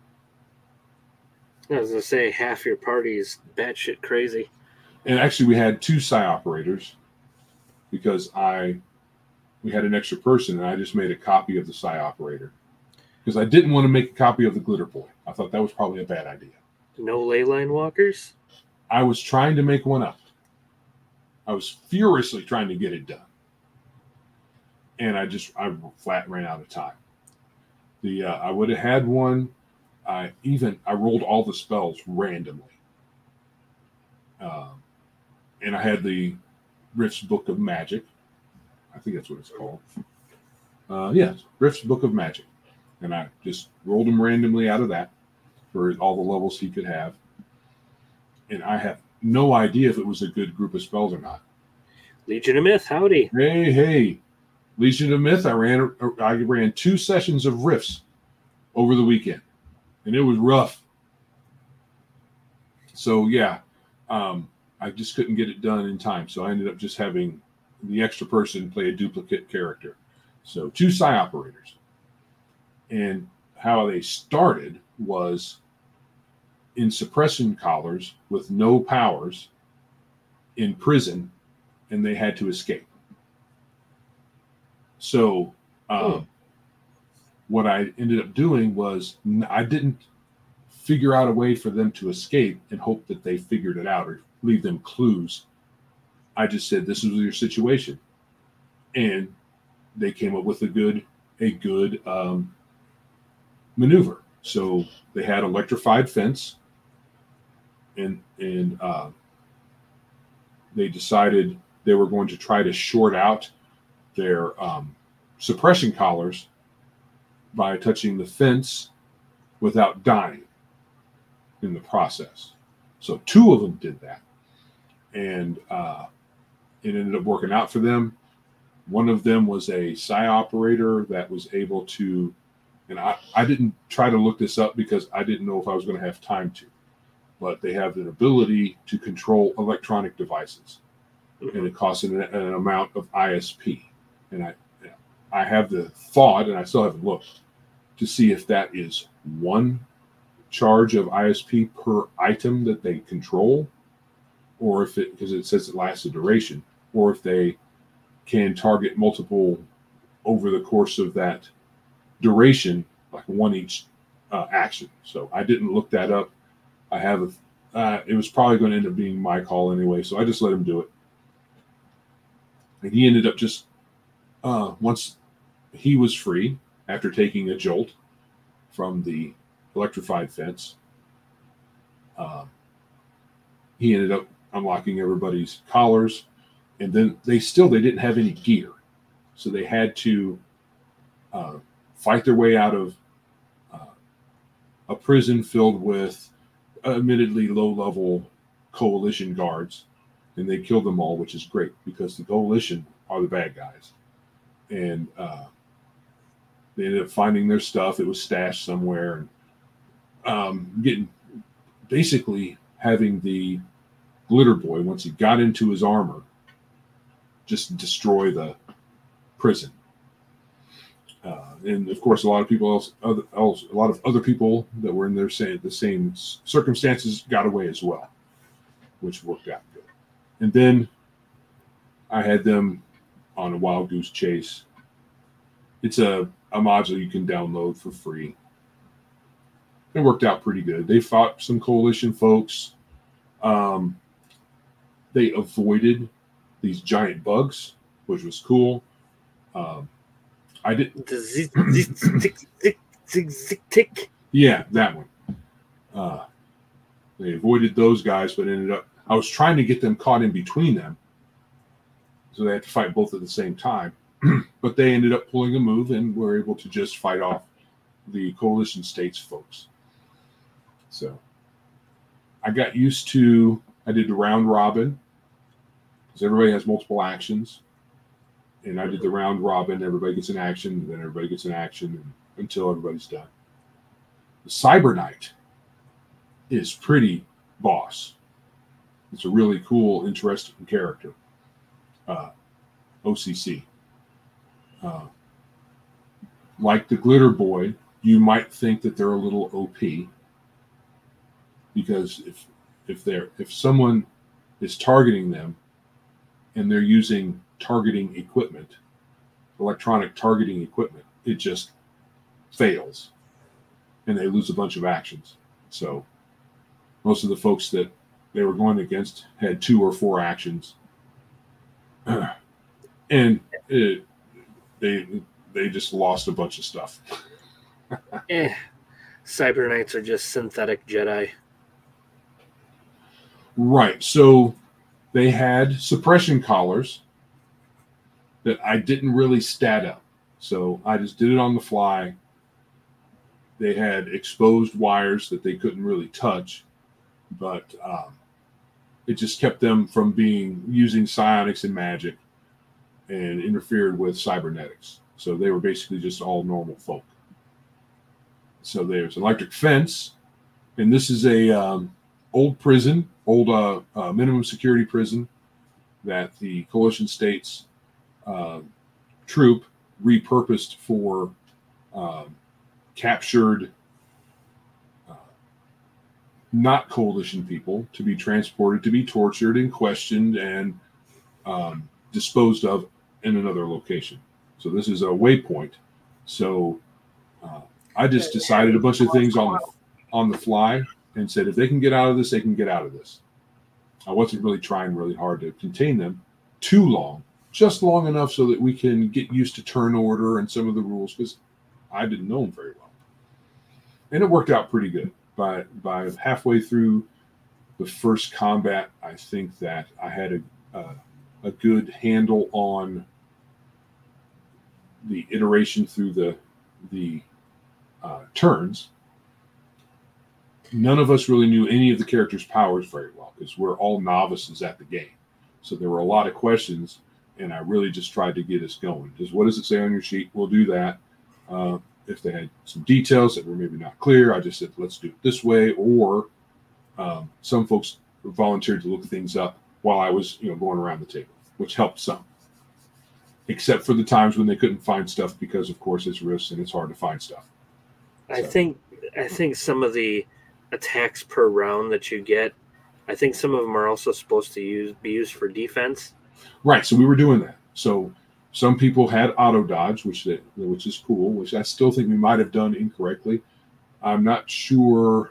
I was gonna say half your party is batshit crazy. And actually, we had 2 Psi Operators because we had an extra person, and I just made a copy of the Psi Operator because I didn't want to make a copy of the Glitter Boy. I thought that was probably a bad idea. No ley line walkers? I was trying to make one up. I was furiously trying to get it done. And I flat ran out of time. I would have had one. I rolled all the spells randomly. And I had the Rift's Book of Magic. I think that's what it's called. Yes, Rift's Book of Magic. And I just rolled them randomly out of that for all the levels he could have. And I have no idea if it was a good group of spells or not. Legion of Myth, howdy. Hey. Legion of Myth, I ran 2 sessions of Rifts over the weekend. And it was rough. So, yeah, I just couldn't get it done in time. So I ended up just having the extra person play a duplicate character. So 2 Psi Operators. And how they started was in suppression collars with no powers in prison, and they had to escape. So what I ended up doing was I didn't figure out a way for them to escape and hope that they figured it out or leave them clues. I just said, this is your situation. And they came up with a good maneuver. So they had electrified fence, and they decided they were going to try to short out their suppression collars by touching the fence without dying in the process. So 2 of them did that, and it ended up working out for them. One of them was a Psi Operator that was able to, and I didn't try to look this up because I didn't know if I was going to have time to, but they have an ability to control electronic devices, and it costs an amount of ISP. And I have the thought, and I still haven't looked, to see if that is 1 charge of ISP per item that they control, or if because it says it lasts a duration, or if they can target multiple over the course of that duration, like 1 each action. So I didn't look that up. I have it was probably going to end up being my call anyway, so I just let him do it. And he ended up just once he was free after taking a jolt from the electrified fence, he ended up unlocking everybody's collars, and then they didn't have any gear, so they had to fight their way out of a prison filled with admittedly low-level coalition guards, and they killed them all, which is great because the coalition are the bad guys. And they ended up finding their stuff. It was stashed somewhere, and basically having the Glitter Boy, once he got into his armor, just destroy the prison. And of course, a lot of other people that were in the same circumstances got away as well, which worked out good. And then I had them on a Wild Goose Chase. It's a module you can download for free. It worked out pretty good. They fought some coalition folks. They avoided these giant bugs, which was cool. I didn't. Yeah, that one. They avoided those guys, but ended up. I was trying to get them caught in between them, so they had to fight both at the same time. But they ended up pulling a move and were able to just fight off the coalition states folks. So I got used to. I did the round robin because everybody has multiple actions, and I did the round robin. Everybody gets an action, and then everybody gets an action until everybody's done. The Cyber Knight is pretty boss. It's a really cool, interesting character. OCC. Like the Glitter Boy, you might think that they're a little OP because if someone is targeting them and they're using targeting equipment, electronic targeting equipment, it just fails and they lose a bunch of actions. So most of the folks that they were going against had 2 or 4 actions, and they just lost a bunch of stuff. Cyber Knights are just synthetic Jedi. Right. So they had suppression collars that I didn't really stat up. So I just did it on the fly. They had exposed wires that they couldn't really touch, but it just kept them from using psionics and magic and interfered with cybernetics. So they were basically just all normal folk. So there's electric fence, and this is a old prison, minimum security prison that the coalition states troop repurposed for captured not coalition people to be transported, to be tortured and questioned and disposed of in another location. So this is a waypoint. So I just decided a bunch of things on the fly and said, if they can get out of this, they can get out of this. I wasn't really trying really hard to contain them too long, just long enough so that we can get used to turn order and some of the rules, because I didn't know them very well. And it worked out pretty good. By halfway through the first combat, I think that I had a good handle on the iteration through the turns. None of us really knew any of the characters' powers very well because we're all novices at the game. So there were a lot of questions, and I really just tried to get us going. Just what does it say on your sheet? We'll do that. If they had some details that were maybe not clear, I just said, let's do it this way. Or some folks volunteered to look things up while I was going around the table, which helped some. Except for the times when they couldn't find stuff because, of course, it's risks and it's hard to find stuff. I think some of the attacks per round that you get, I think some of them are also supposed to be used for defense. Right. So we were doing that. So some people had auto dodge, which is cool, which I still think we might have done incorrectly. I'm not sure.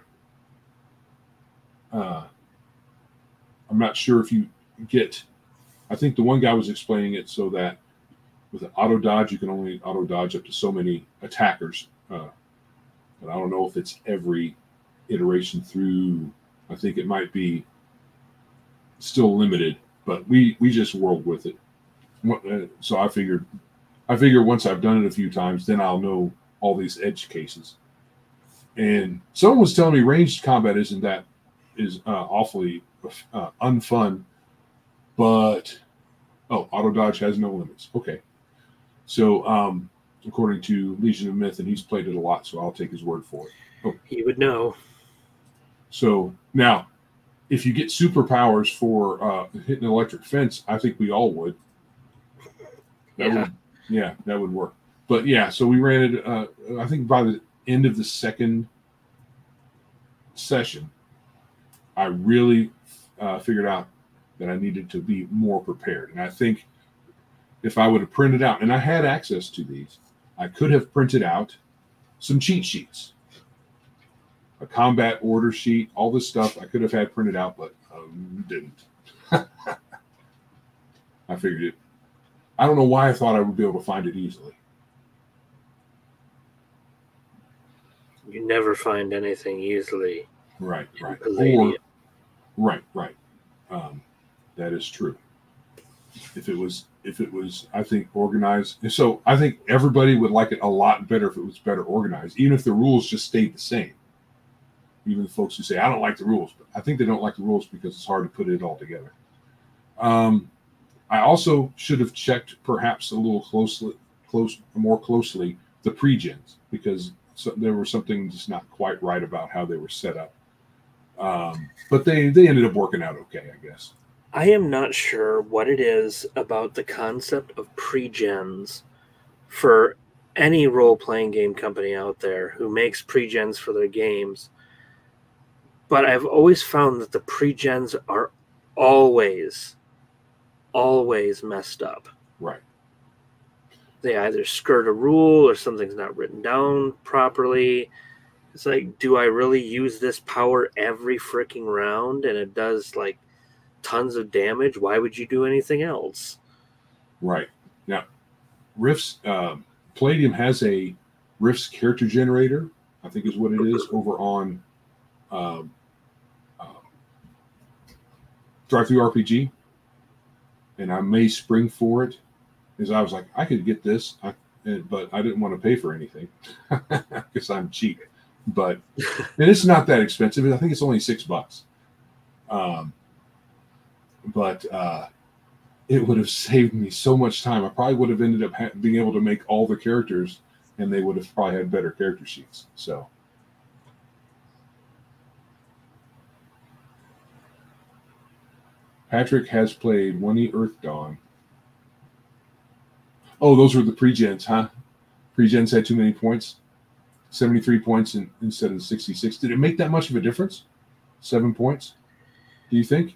I'm not sure if you get. I think the one guy was explaining it so that with an auto dodge, you can only auto dodge up to so many attackers. But I don't know if it's every iteration through. I think it might be still limited, but we just whirled with it. So I figure once I've done it a few times, then I'll know all these edge cases. And someone was telling me ranged combat is awfully unfun, but auto dodge has no limits. Okay, so according to Legion of Myth, and he's played it a lot, so I'll take his word for it. Oh. He would know. So now, if you get superpowers for hitting an electric fence, I think we all would. That would work. But yeah, so we ran it. I think by the end of the second session, I really figured out that I needed to be more prepared. And I think if I would have printed out, and I had access to these, I could have printed out some cheat sheets, a combat order sheet, all this stuff I could have had printed out, but didn't. I figured it. I don't know why I thought I would be able to find it easily. You never find anything easily. Right. Right. That is true. If it was, I think organized. So I think everybody would like it a lot better if it was better organized, even if the rules just stayed the same. Even the folks who say, I don't like the rules, but I think they don't like the rules because it's hard to put it all together. I also should have checked perhaps a little more closely the pre-gens, because there was something just not quite right about how they were set up. But they ended up working out okay, I guess. I am not sure what it is about the concept of pre-gens for any role-playing game company out there who makes pre-gens for their games. But I've always found that the pre-gens are always messed up. Right. They either skirt a rule or something's not written down properly. It's like, do I really use this power every freaking round and it does like tons of damage? Why would you do anything else? Right. Now, Rift's Palladium has a Rift's character generator, I think is what it is, over on Drive-Thru RPG, and I may spring for it, because I was like, I could get this, but I didn't want to pay for anything because I'm cheap. But and it's not that expensive. I think it's only $6. But it would have saved me so much time. I probably would have ended up being able to make all the characters, and they would have probably had better character sheets. So. Patrick has played 1E Earth Dawn. Oh, those were the pre-gens, huh? Pre-gens had too many points. 73 points instead of 66. Did it make that much of a difference? 7 points? Do you think?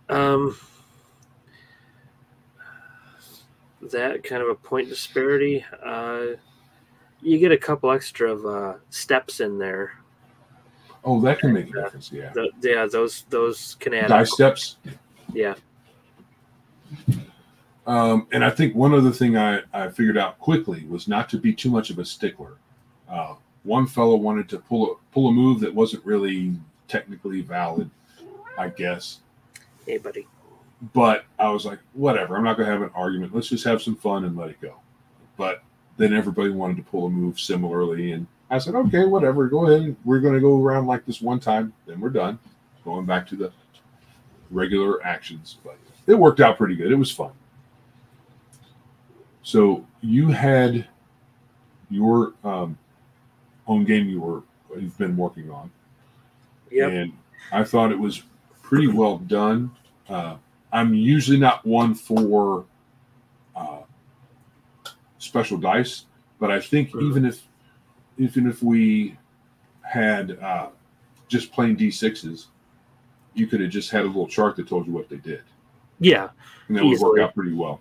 That kind of a point disparity. You get a couple extra of steps in there. Oh, that can make a difference, yeah. Those can add die steps? Yeah. And I think one other thing I figured out quickly was not to be too much of a stickler. One fellow wanted to pull a move that wasn't really technically valid, I guess. Hey, buddy. But I was like, whatever, I'm not going to have an argument. Let's just have some fun and let it go. But then everybody wanted to pull a move similarly, and I said, okay, whatever, go ahead. We're going to go around like this one time, then we're done. Going back to the regular actions. But it worked out pretty good. It was fun. So you had your own game you've been working on. Yep. And I thought it was pretty well done. I'm usually not one for special dice, but I think even if we had just plain D6s, you could have just had a little chart that told you what they did. Yeah, and that would work out pretty well.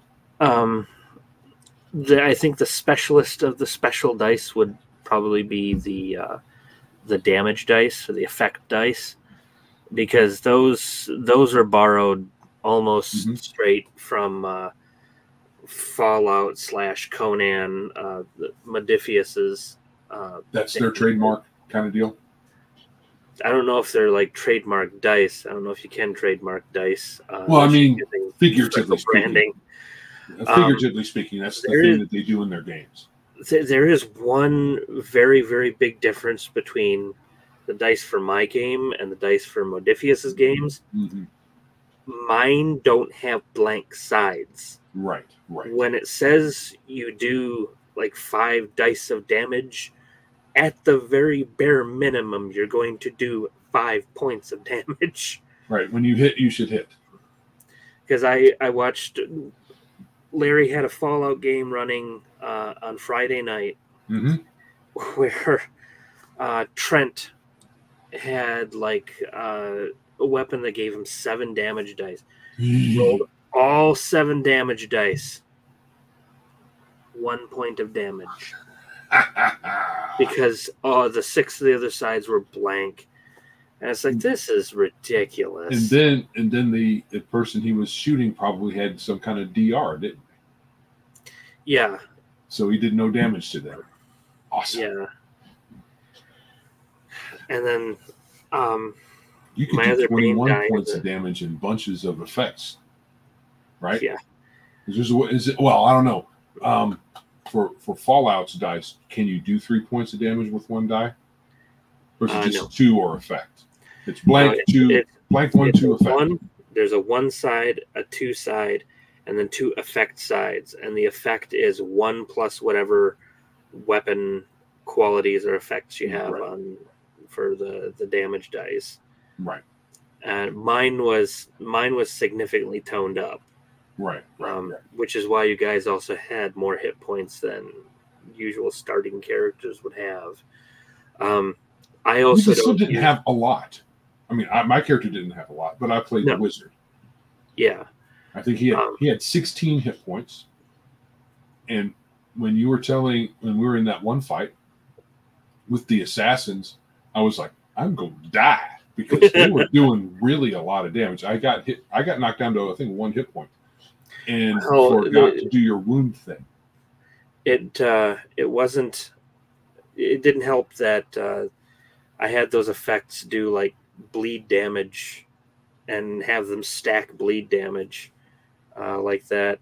I think the specialist of the special dice would probably be the damage dice or the effect dice, because those are borrowed almost straight from Fallout / Conan, Modiphius's. That's their trademark kind of deal. I don't know if they're like trademark dice. I don't know if you can trademark dice. Well, I mean, figuratively speaking. Figuratively speaking, that's the thing that they do in their games. There is one very, very big difference between the dice for my game and the dice for Modiphius's games. Mm-hmm. Mine don't have blank sides. Right. When it says you do like 5 dice of damage, at the very bare minimum, you're going to do 5 points of damage. Right. When you hit, you should hit. Because I watched Larry had a Fallout game running on Friday night, where Trent had like a weapon that gave him 7 damage dice. Rolled all 7 damage dice. 1 point of damage. Because the 6 of the other sides were blank. And it's like, this is ridiculous. And then the person he was shooting probably had some kind of DR, didn't he? Yeah. So he did no damage to them. Awesome. Yeah. And then you could do 21 points of damage in bunches of effects. Right? Yeah. Well, I don't know. For Fallout's dice, can you do 3 points of damage with one die? Or is it just 2 or effect? It's blank, 2, blank 1, 2 effect. There's a 1 side, a 2 side, and then 2 effect sides, and the effect is 1 plus whatever weapon qualities or effects you have on for the damage dice. Right. And mine was significantly toned up. Right. Which is why you guys also had more hit points than usual starting characters would have. I also still didn't have a lot. I mean, my character didn't have a lot, but I played the wizard. Yeah. I think he had 16 hit points. And when we were in that one fight with the assassins, I was like, I'm going to die because they were doing really a lot of damage. I got knocked down to, I think, 1 hit point and forgot to do your wound thing. It didn't help that I had those effects do like bleed damage and have them stack bleed damage like that.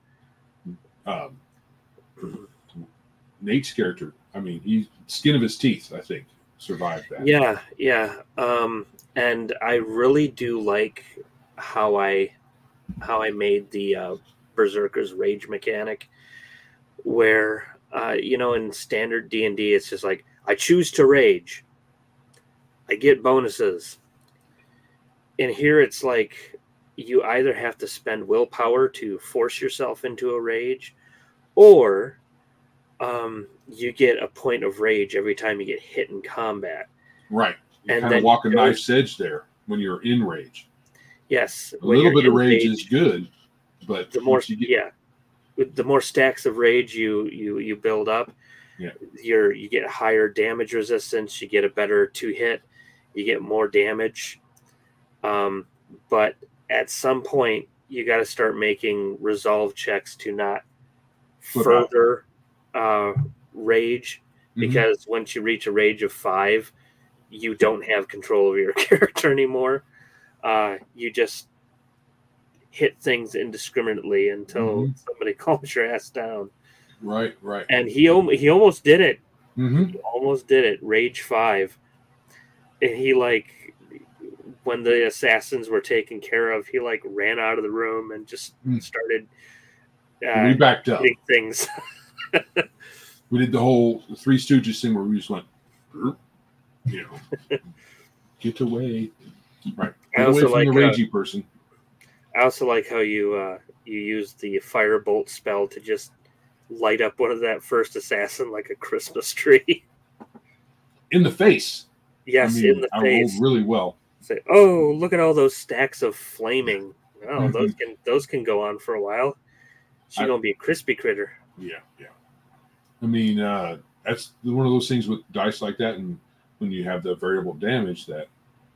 Nate's character, I mean, he skin of his teeth, I think, survived that. Yeah. And I really do like how I made the Berserker's Rage mechanic, where in standard D&D it's just like, I choose to rage, I get bonuses. And here it's like you either have to spend willpower to force yourself into a rage, or you get a point of rage every time you get hit in combat. Right. You kind of walk a knife's edge there when you're in rage. Yes. A little bit of rage is good, but the more the more stacks of rage you build up, you get higher damage resistance, you get a better 2-hit, you get more damage. But at some point you got to start making resolve checks to not further rage, because once you reach a rage of 5, you don't have control of your character anymore. You just hit things indiscriminately until somebody calms your ass down. Right. And he almost did it. He almost did it. Rage 5. And he when the assassins were taken care of, he ran out of the room and just started. We backed up. Things. We did the whole Three Stooges thing where we just went, get away. Right. Get away from the ragey person. I also like how you use the firebolt spell to just light up one of that first assassin like a Christmas tree. In the face. Yes, in the face. I rolled really well. Say, oh, look at all those stacks of flaming. Oh, those can go on for a while. She's gonna be a crispy critter. Yeah. I mean, that's one of those things with dice like that, and when you have the variable damage, that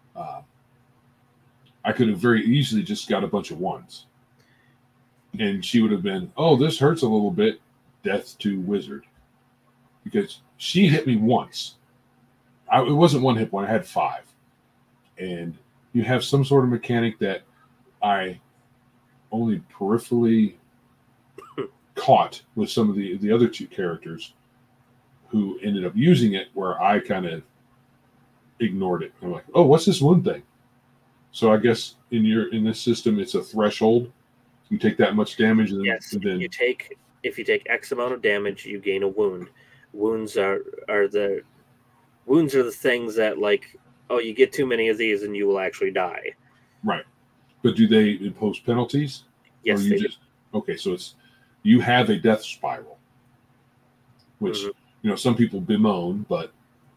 I could have very easily just got a bunch of 1s, and she would have been, oh, this hurts a little bit, death to wizard, because she hit me once. It wasn't 1 hit point, I had 5, and you have some sort of mechanic that I only peripherally caught with some of the other 2 characters who ended up using it, where I kind of ignored it. I'm like, oh, what's this one thing? So I guess in this system, it's a threshold. You take that much damage, and then if you take X amount of damage, you gain a wound. Wounds are the things that you get too many of these and you will actually die. Right. But do they impose penalties? Yes, they do. Okay, so you have a death spiral, which some people bemoan, but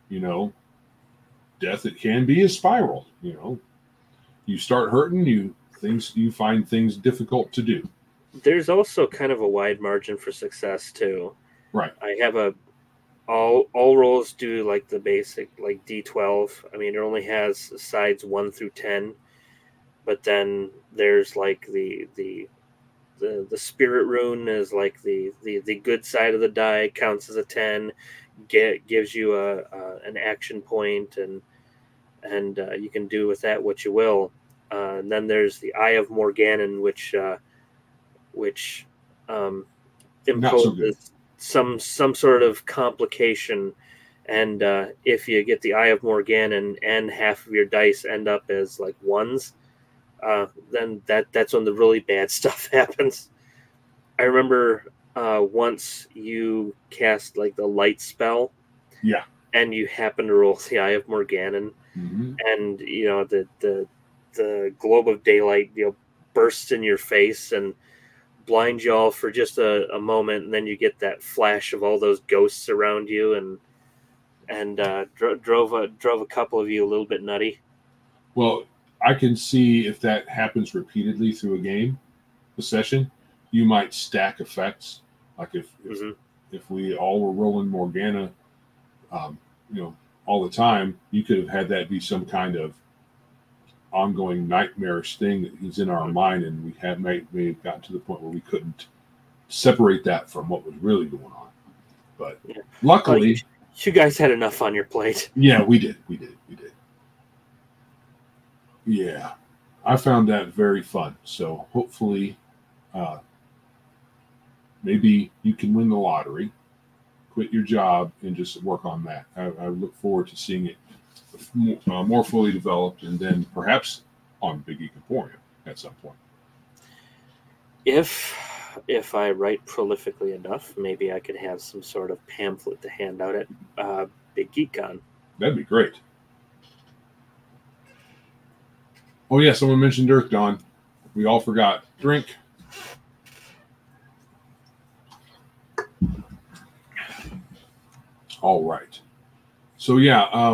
death, it can be a spiral. You start hurting, you find things difficult to do. There's also kind of a wide margin for success too. Right. I have all rolls do the basic D12. I mean, it only has sides 1 through 10, but then there's the spirit rune is the good side of the die, counts as a 10, gives you an action point, and you can do with that what you will. And then there's the Eye of Morgannon, which imposes some sort of complication, and if you get the Eye of Morgannon and half of your dice end up as 1s, then that's when the really bad stuff happens. I remember once you cast like the light spell, Yeah. and you happen to roll the Eye of Morgannon, Mm-hmm. and the globe of daylight bursts in your face and blinds you all for just a moment, and then you get that flash of all those ghosts around you, and drove a couple of you a little bit nutty. Well, I can see if that happens repeatedly through a session, you might stack effects. Like if we all were rolling Morgana, um, all the time, you could have had that be some kind of ongoing nightmarish thing that is in our mind, and we may have gotten to the point where we couldn't separate that from what was really going on. But luckily, you guys had enough on your plate. Yeah, we did. Yeah, I found that very fun. So hopefully, maybe you can win the lottery, quit your job, and just work on that. I look forward to seeing it more fully developed, and then perhaps on Big Geek Emporium at some point. If I write prolifically enough, maybe I could have some sort of pamphlet to hand out at Big Geek Con. That'd be great. Oh yeah, someone mentioned Earth Dawn. We all forgot. Drink. All right. So yeah,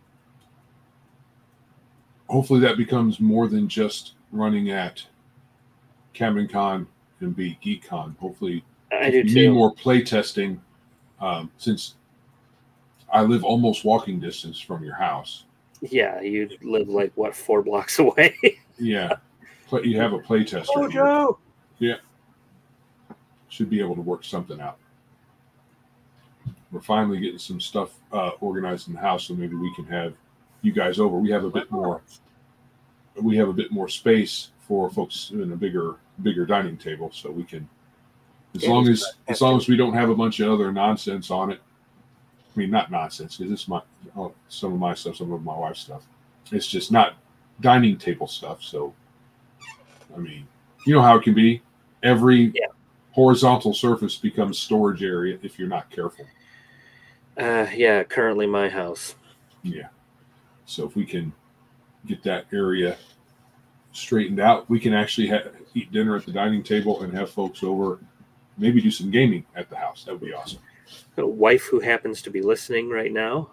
hopefully that becomes more than just running at Cabin Con and Big Geek Con. Hopefully, I do you too. need more play testing, since I live almost walking distance from your house. Yeah, you live like what, 4 blocks away? Yeah, you have a play tester. Oh, Joe. Yeah, should be able to work something out. We're finally getting some stuff organized in the house, so maybe we can have you guys over. We have a bit more. We have a bit more space for folks in a bigger dining table, so we can, as long as we don't have a bunch of other nonsense on it. I mean, not nonsense, because it's some of my stuff, some of my wife's stuff. It's just not dining table stuff. So, I mean, you know how it can be. Every horizontal surface becomes storage area if you're not careful. Yeah, currently my house. Yeah. So if we can get that area straightened out, we can actually eat dinner at the dining table and have folks over, maybe do some gaming at the house. That would be awesome. A wife who happens to be listening right now.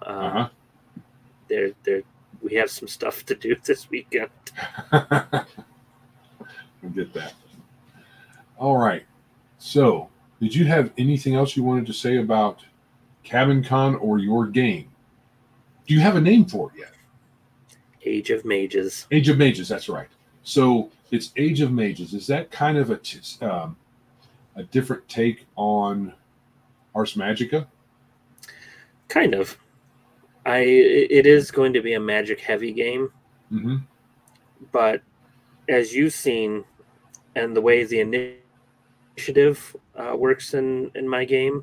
We have some stuff to do this weekend. I get that. All right. So, did you have anything else you wanted to say about Cabin Con or your game? Do you have a name for it yet? Age of Mages. Age of Mages, that's right. So it's Age of Mages. Is that kind of a different take on Ars Magica? Kind of. It is going to be a magic heavy game. Mm-hmm. But as you've seen, and the way the initiative works in my game,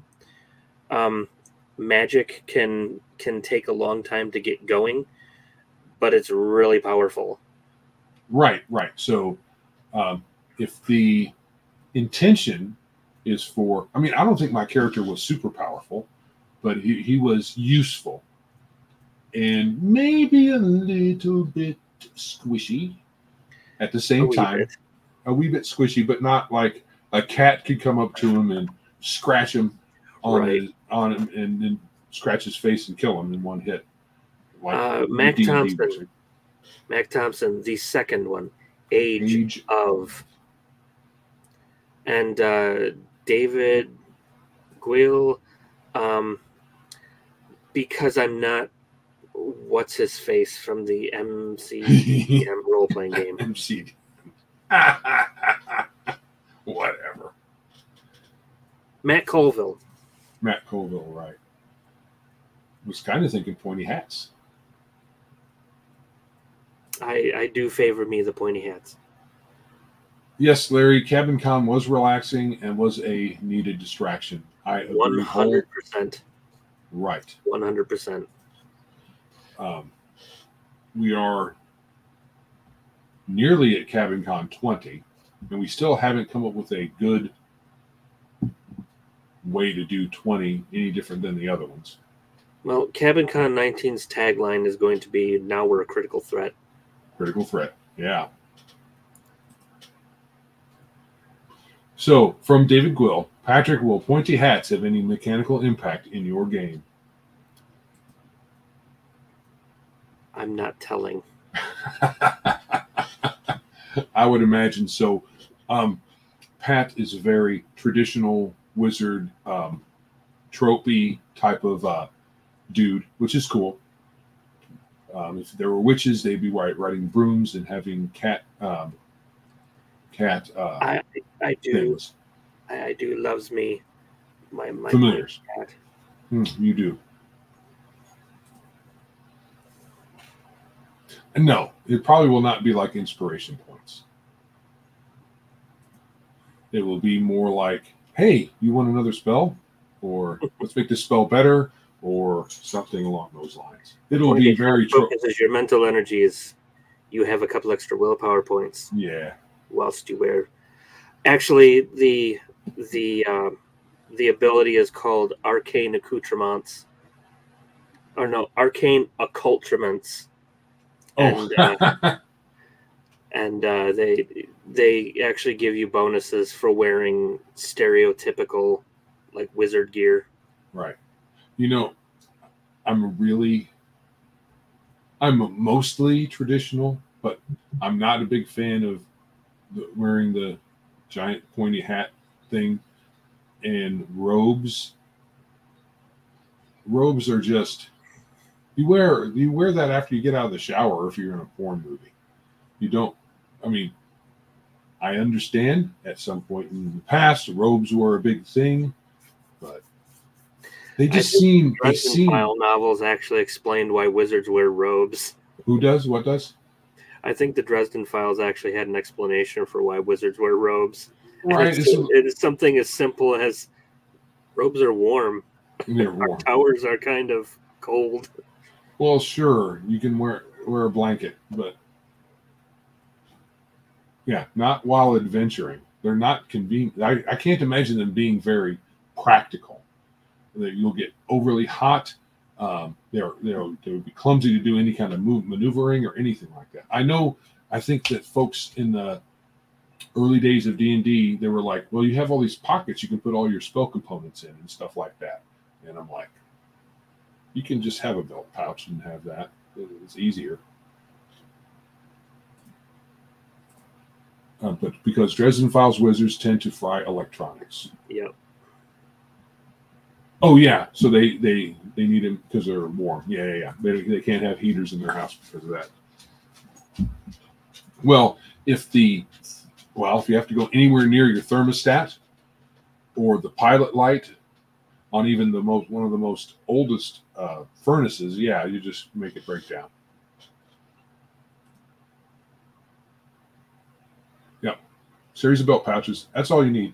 magic can take a long time to get going, but it's really powerful. Right. So if the intention is for, I mean, I don't think my character was super powerful, but he was useful and maybe a little bit squishy at the same time. A wee bit squishy, but not like a cat could come up to him and scratch him on him and then scratch his face and kill him in one hit. Like Mac Thompson, the second one, Age of, and David Guil, because I'm not what's his face from the MCDM role playing game. MCDM. Whatever. Matt Colville, right. Was kind of thinking pointy hats. I do favor me the pointy hats. Yes, Larry, Cabin Con was relaxing and was a needed distraction. I agree. 100%. Right. 100%. We are nearly at Cabin Con 20, and we still haven't come up with a good way to do 20 any different than the other ones. Well, CabinCon 19's tagline is going to be, "Now we're a critical threat." Critical threat, yeah. So, from David Gwill, Patrick, will pointy hats have any mechanical impact in your game? I'm not telling. I would imagine so. Pat is a very traditional wizard, tropey type of dude, which is cool. If there were witches, they'd be riding brooms and having cat I do. things. I do loves me my Familiars. cat. You do. And no, it probably will not be like inspiration points. It will be more like, hey, you want another spell? Or let's make this spell better, or something along those lines. It'll be very true. Because your mental energy is, you have a couple extra willpower points. Yeah. Whilst you wear. Actually, the ability is called Arcane Accoutrements. Or no, Arcane Accoutrements. Oh. And they actually give you bonuses for wearing stereotypical like wizard gear. Right. You know, I'm mostly traditional, but I'm not a big fan of wearing the giant pointy hat thing. And robes are just, you wear that after you get out of the shower if you're in a porn movie. You don't, I mean, I understand at some point in the past robes were a big thing, but they just seem. File novels actually explained why wizards wear robes. Who does? What does? I think the Dresden Files actually had an explanation for why wizards wear robes. Right. It is something as simple as robes are warm. They're warm. Our towers are kind of cold. Well, sure, you can wear a blanket, but yeah, not while adventuring. They're not convenient. I can't imagine them being very practical. That you'll get overly hot. They would be clumsy to do any kind of maneuvering or anything like that. I think that folks in the early days of D&D, they were like, well, you have all these pockets you can put all your spell components in and stuff like that. And I'm like, you can just have a belt pouch and have that. It's easier. But because Dresden Files wizards tend to fry electronics. Yep. Oh yeah, so they need them because they're warm. Yeah. They can't have heaters in their house because of that. Well, if you have to go anywhere near your thermostat or the pilot light on even one of the most oldest furnaces, yeah, you just make it break down. Yep. Series of belt pouches. That's all you need.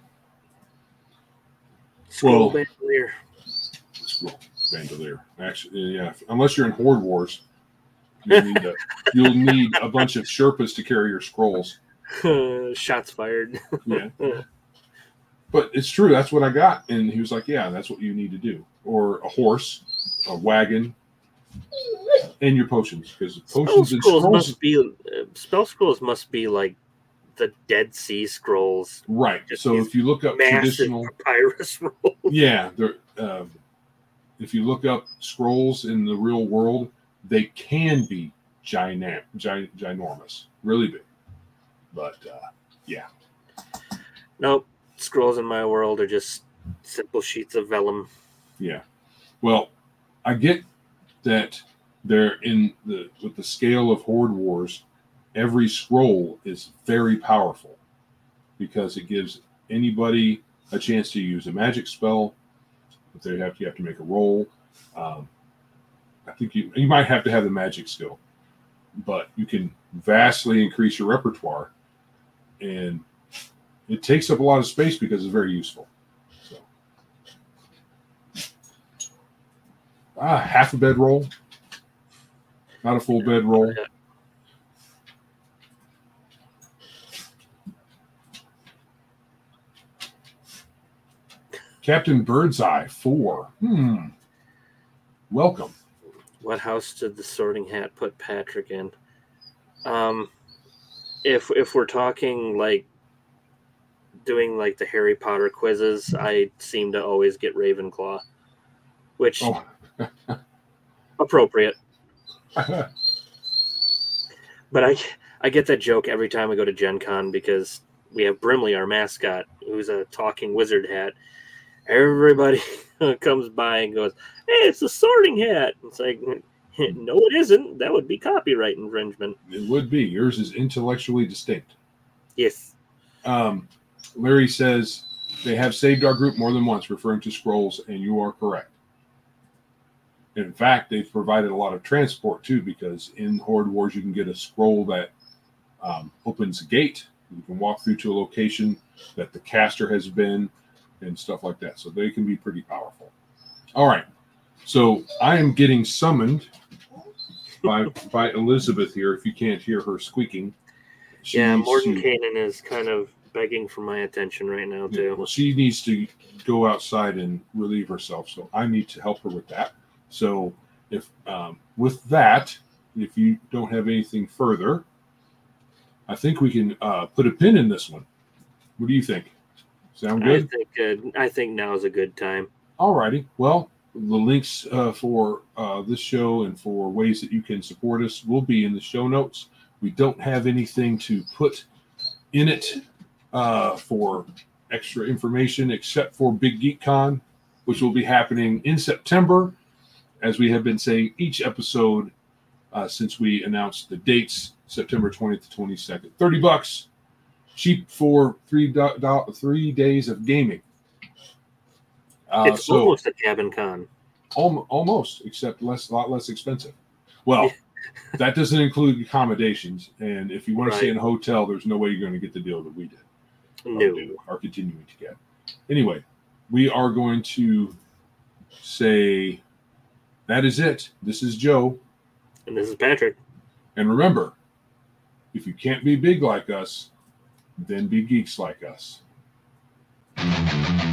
Scroll bandolier. Scroll bandolier. Actually, yeah. Unless you're in Horde Wars, you'll need a bunch of Sherpas to carry your scrolls. Shots fired. Yeah. But it's true. That's what I got. And he was like, yeah, that's what you need to do. Or a horse, a wagon, and your potions. Because potions and scrolls spell scrolls must be like the Dead Sea Scrolls. Right. So if you look up traditional papyrus rolls. Yeah. If you look up scrolls in the real world, they can be ginormous. Really big. But, yeah. Nope. Scrolls in my world are just simple sheets of vellum. Yeah. Well, I get that they're with the scale of Horde Wars, every scroll is very powerful because it gives anybody a chance to use a magic spell. If you have to make a roll. I think you might have to have the magic skill, but you can vastly increase your repertoire, and it takes up a lot of space because it's very useful. So, half a bedroll, not a full bedroll. Captain Birdseye 4. Welcome. What house did the Sorting Hat put Patrick in? If we're talking like doing like the Harry Potter quizzes, I seem to always get Ravenclaw, which appropriate. But I get that joke every time we go to Gen Con because we have Brimley, our mascot, who's a talking wizard hat. Everybody comes by and goes, "Hey, it's the Sorting Hat." It's like, no, it isn't. That would be copyright infringement. It would be. Yours is intellectually distinct. Yes. Larry says they have saved our group more than once, referring to scrolls, and you are correct. In fact, they've provided a lot of transport too, because in Horde Wars you can get a scroll that opens a gate. You can walk through to a location that the caster has been and stuff like that. So they can be pretty powerful. All right. So I am getting summoned by Elizabeth here, if you can't hear her squeaking. Mordenkainen is kind of begging for my attention right now, too. Yeah, well, she needs to go outside and relieve herself, so I need to help her with that. So if with that, if you don't have anything further, I think we can put a pin in this one. What do you think? Sound good? I think now is a good time. All righty. Well, the links for this show and for ways that you can support us will be in the show notes. We don't have anything to put in it for extra information except for Big Geek Con, which will be happening in September. As we have been saying each episode since we announced the dates, September 20th to 22nd. $30, cheap for 3 days of gaming. It's almost a cabin con. Almost, except a lot less expensive. Well, that doesn't include accommodations, and if you want to stay in a hotel, there's no way you're going to get the deal that we did. No. Are continuing to get. Anyway, we are going to say that is it. This is Joe. And this is Patrick. And remember, if you can't be big like us, then be geeks like us.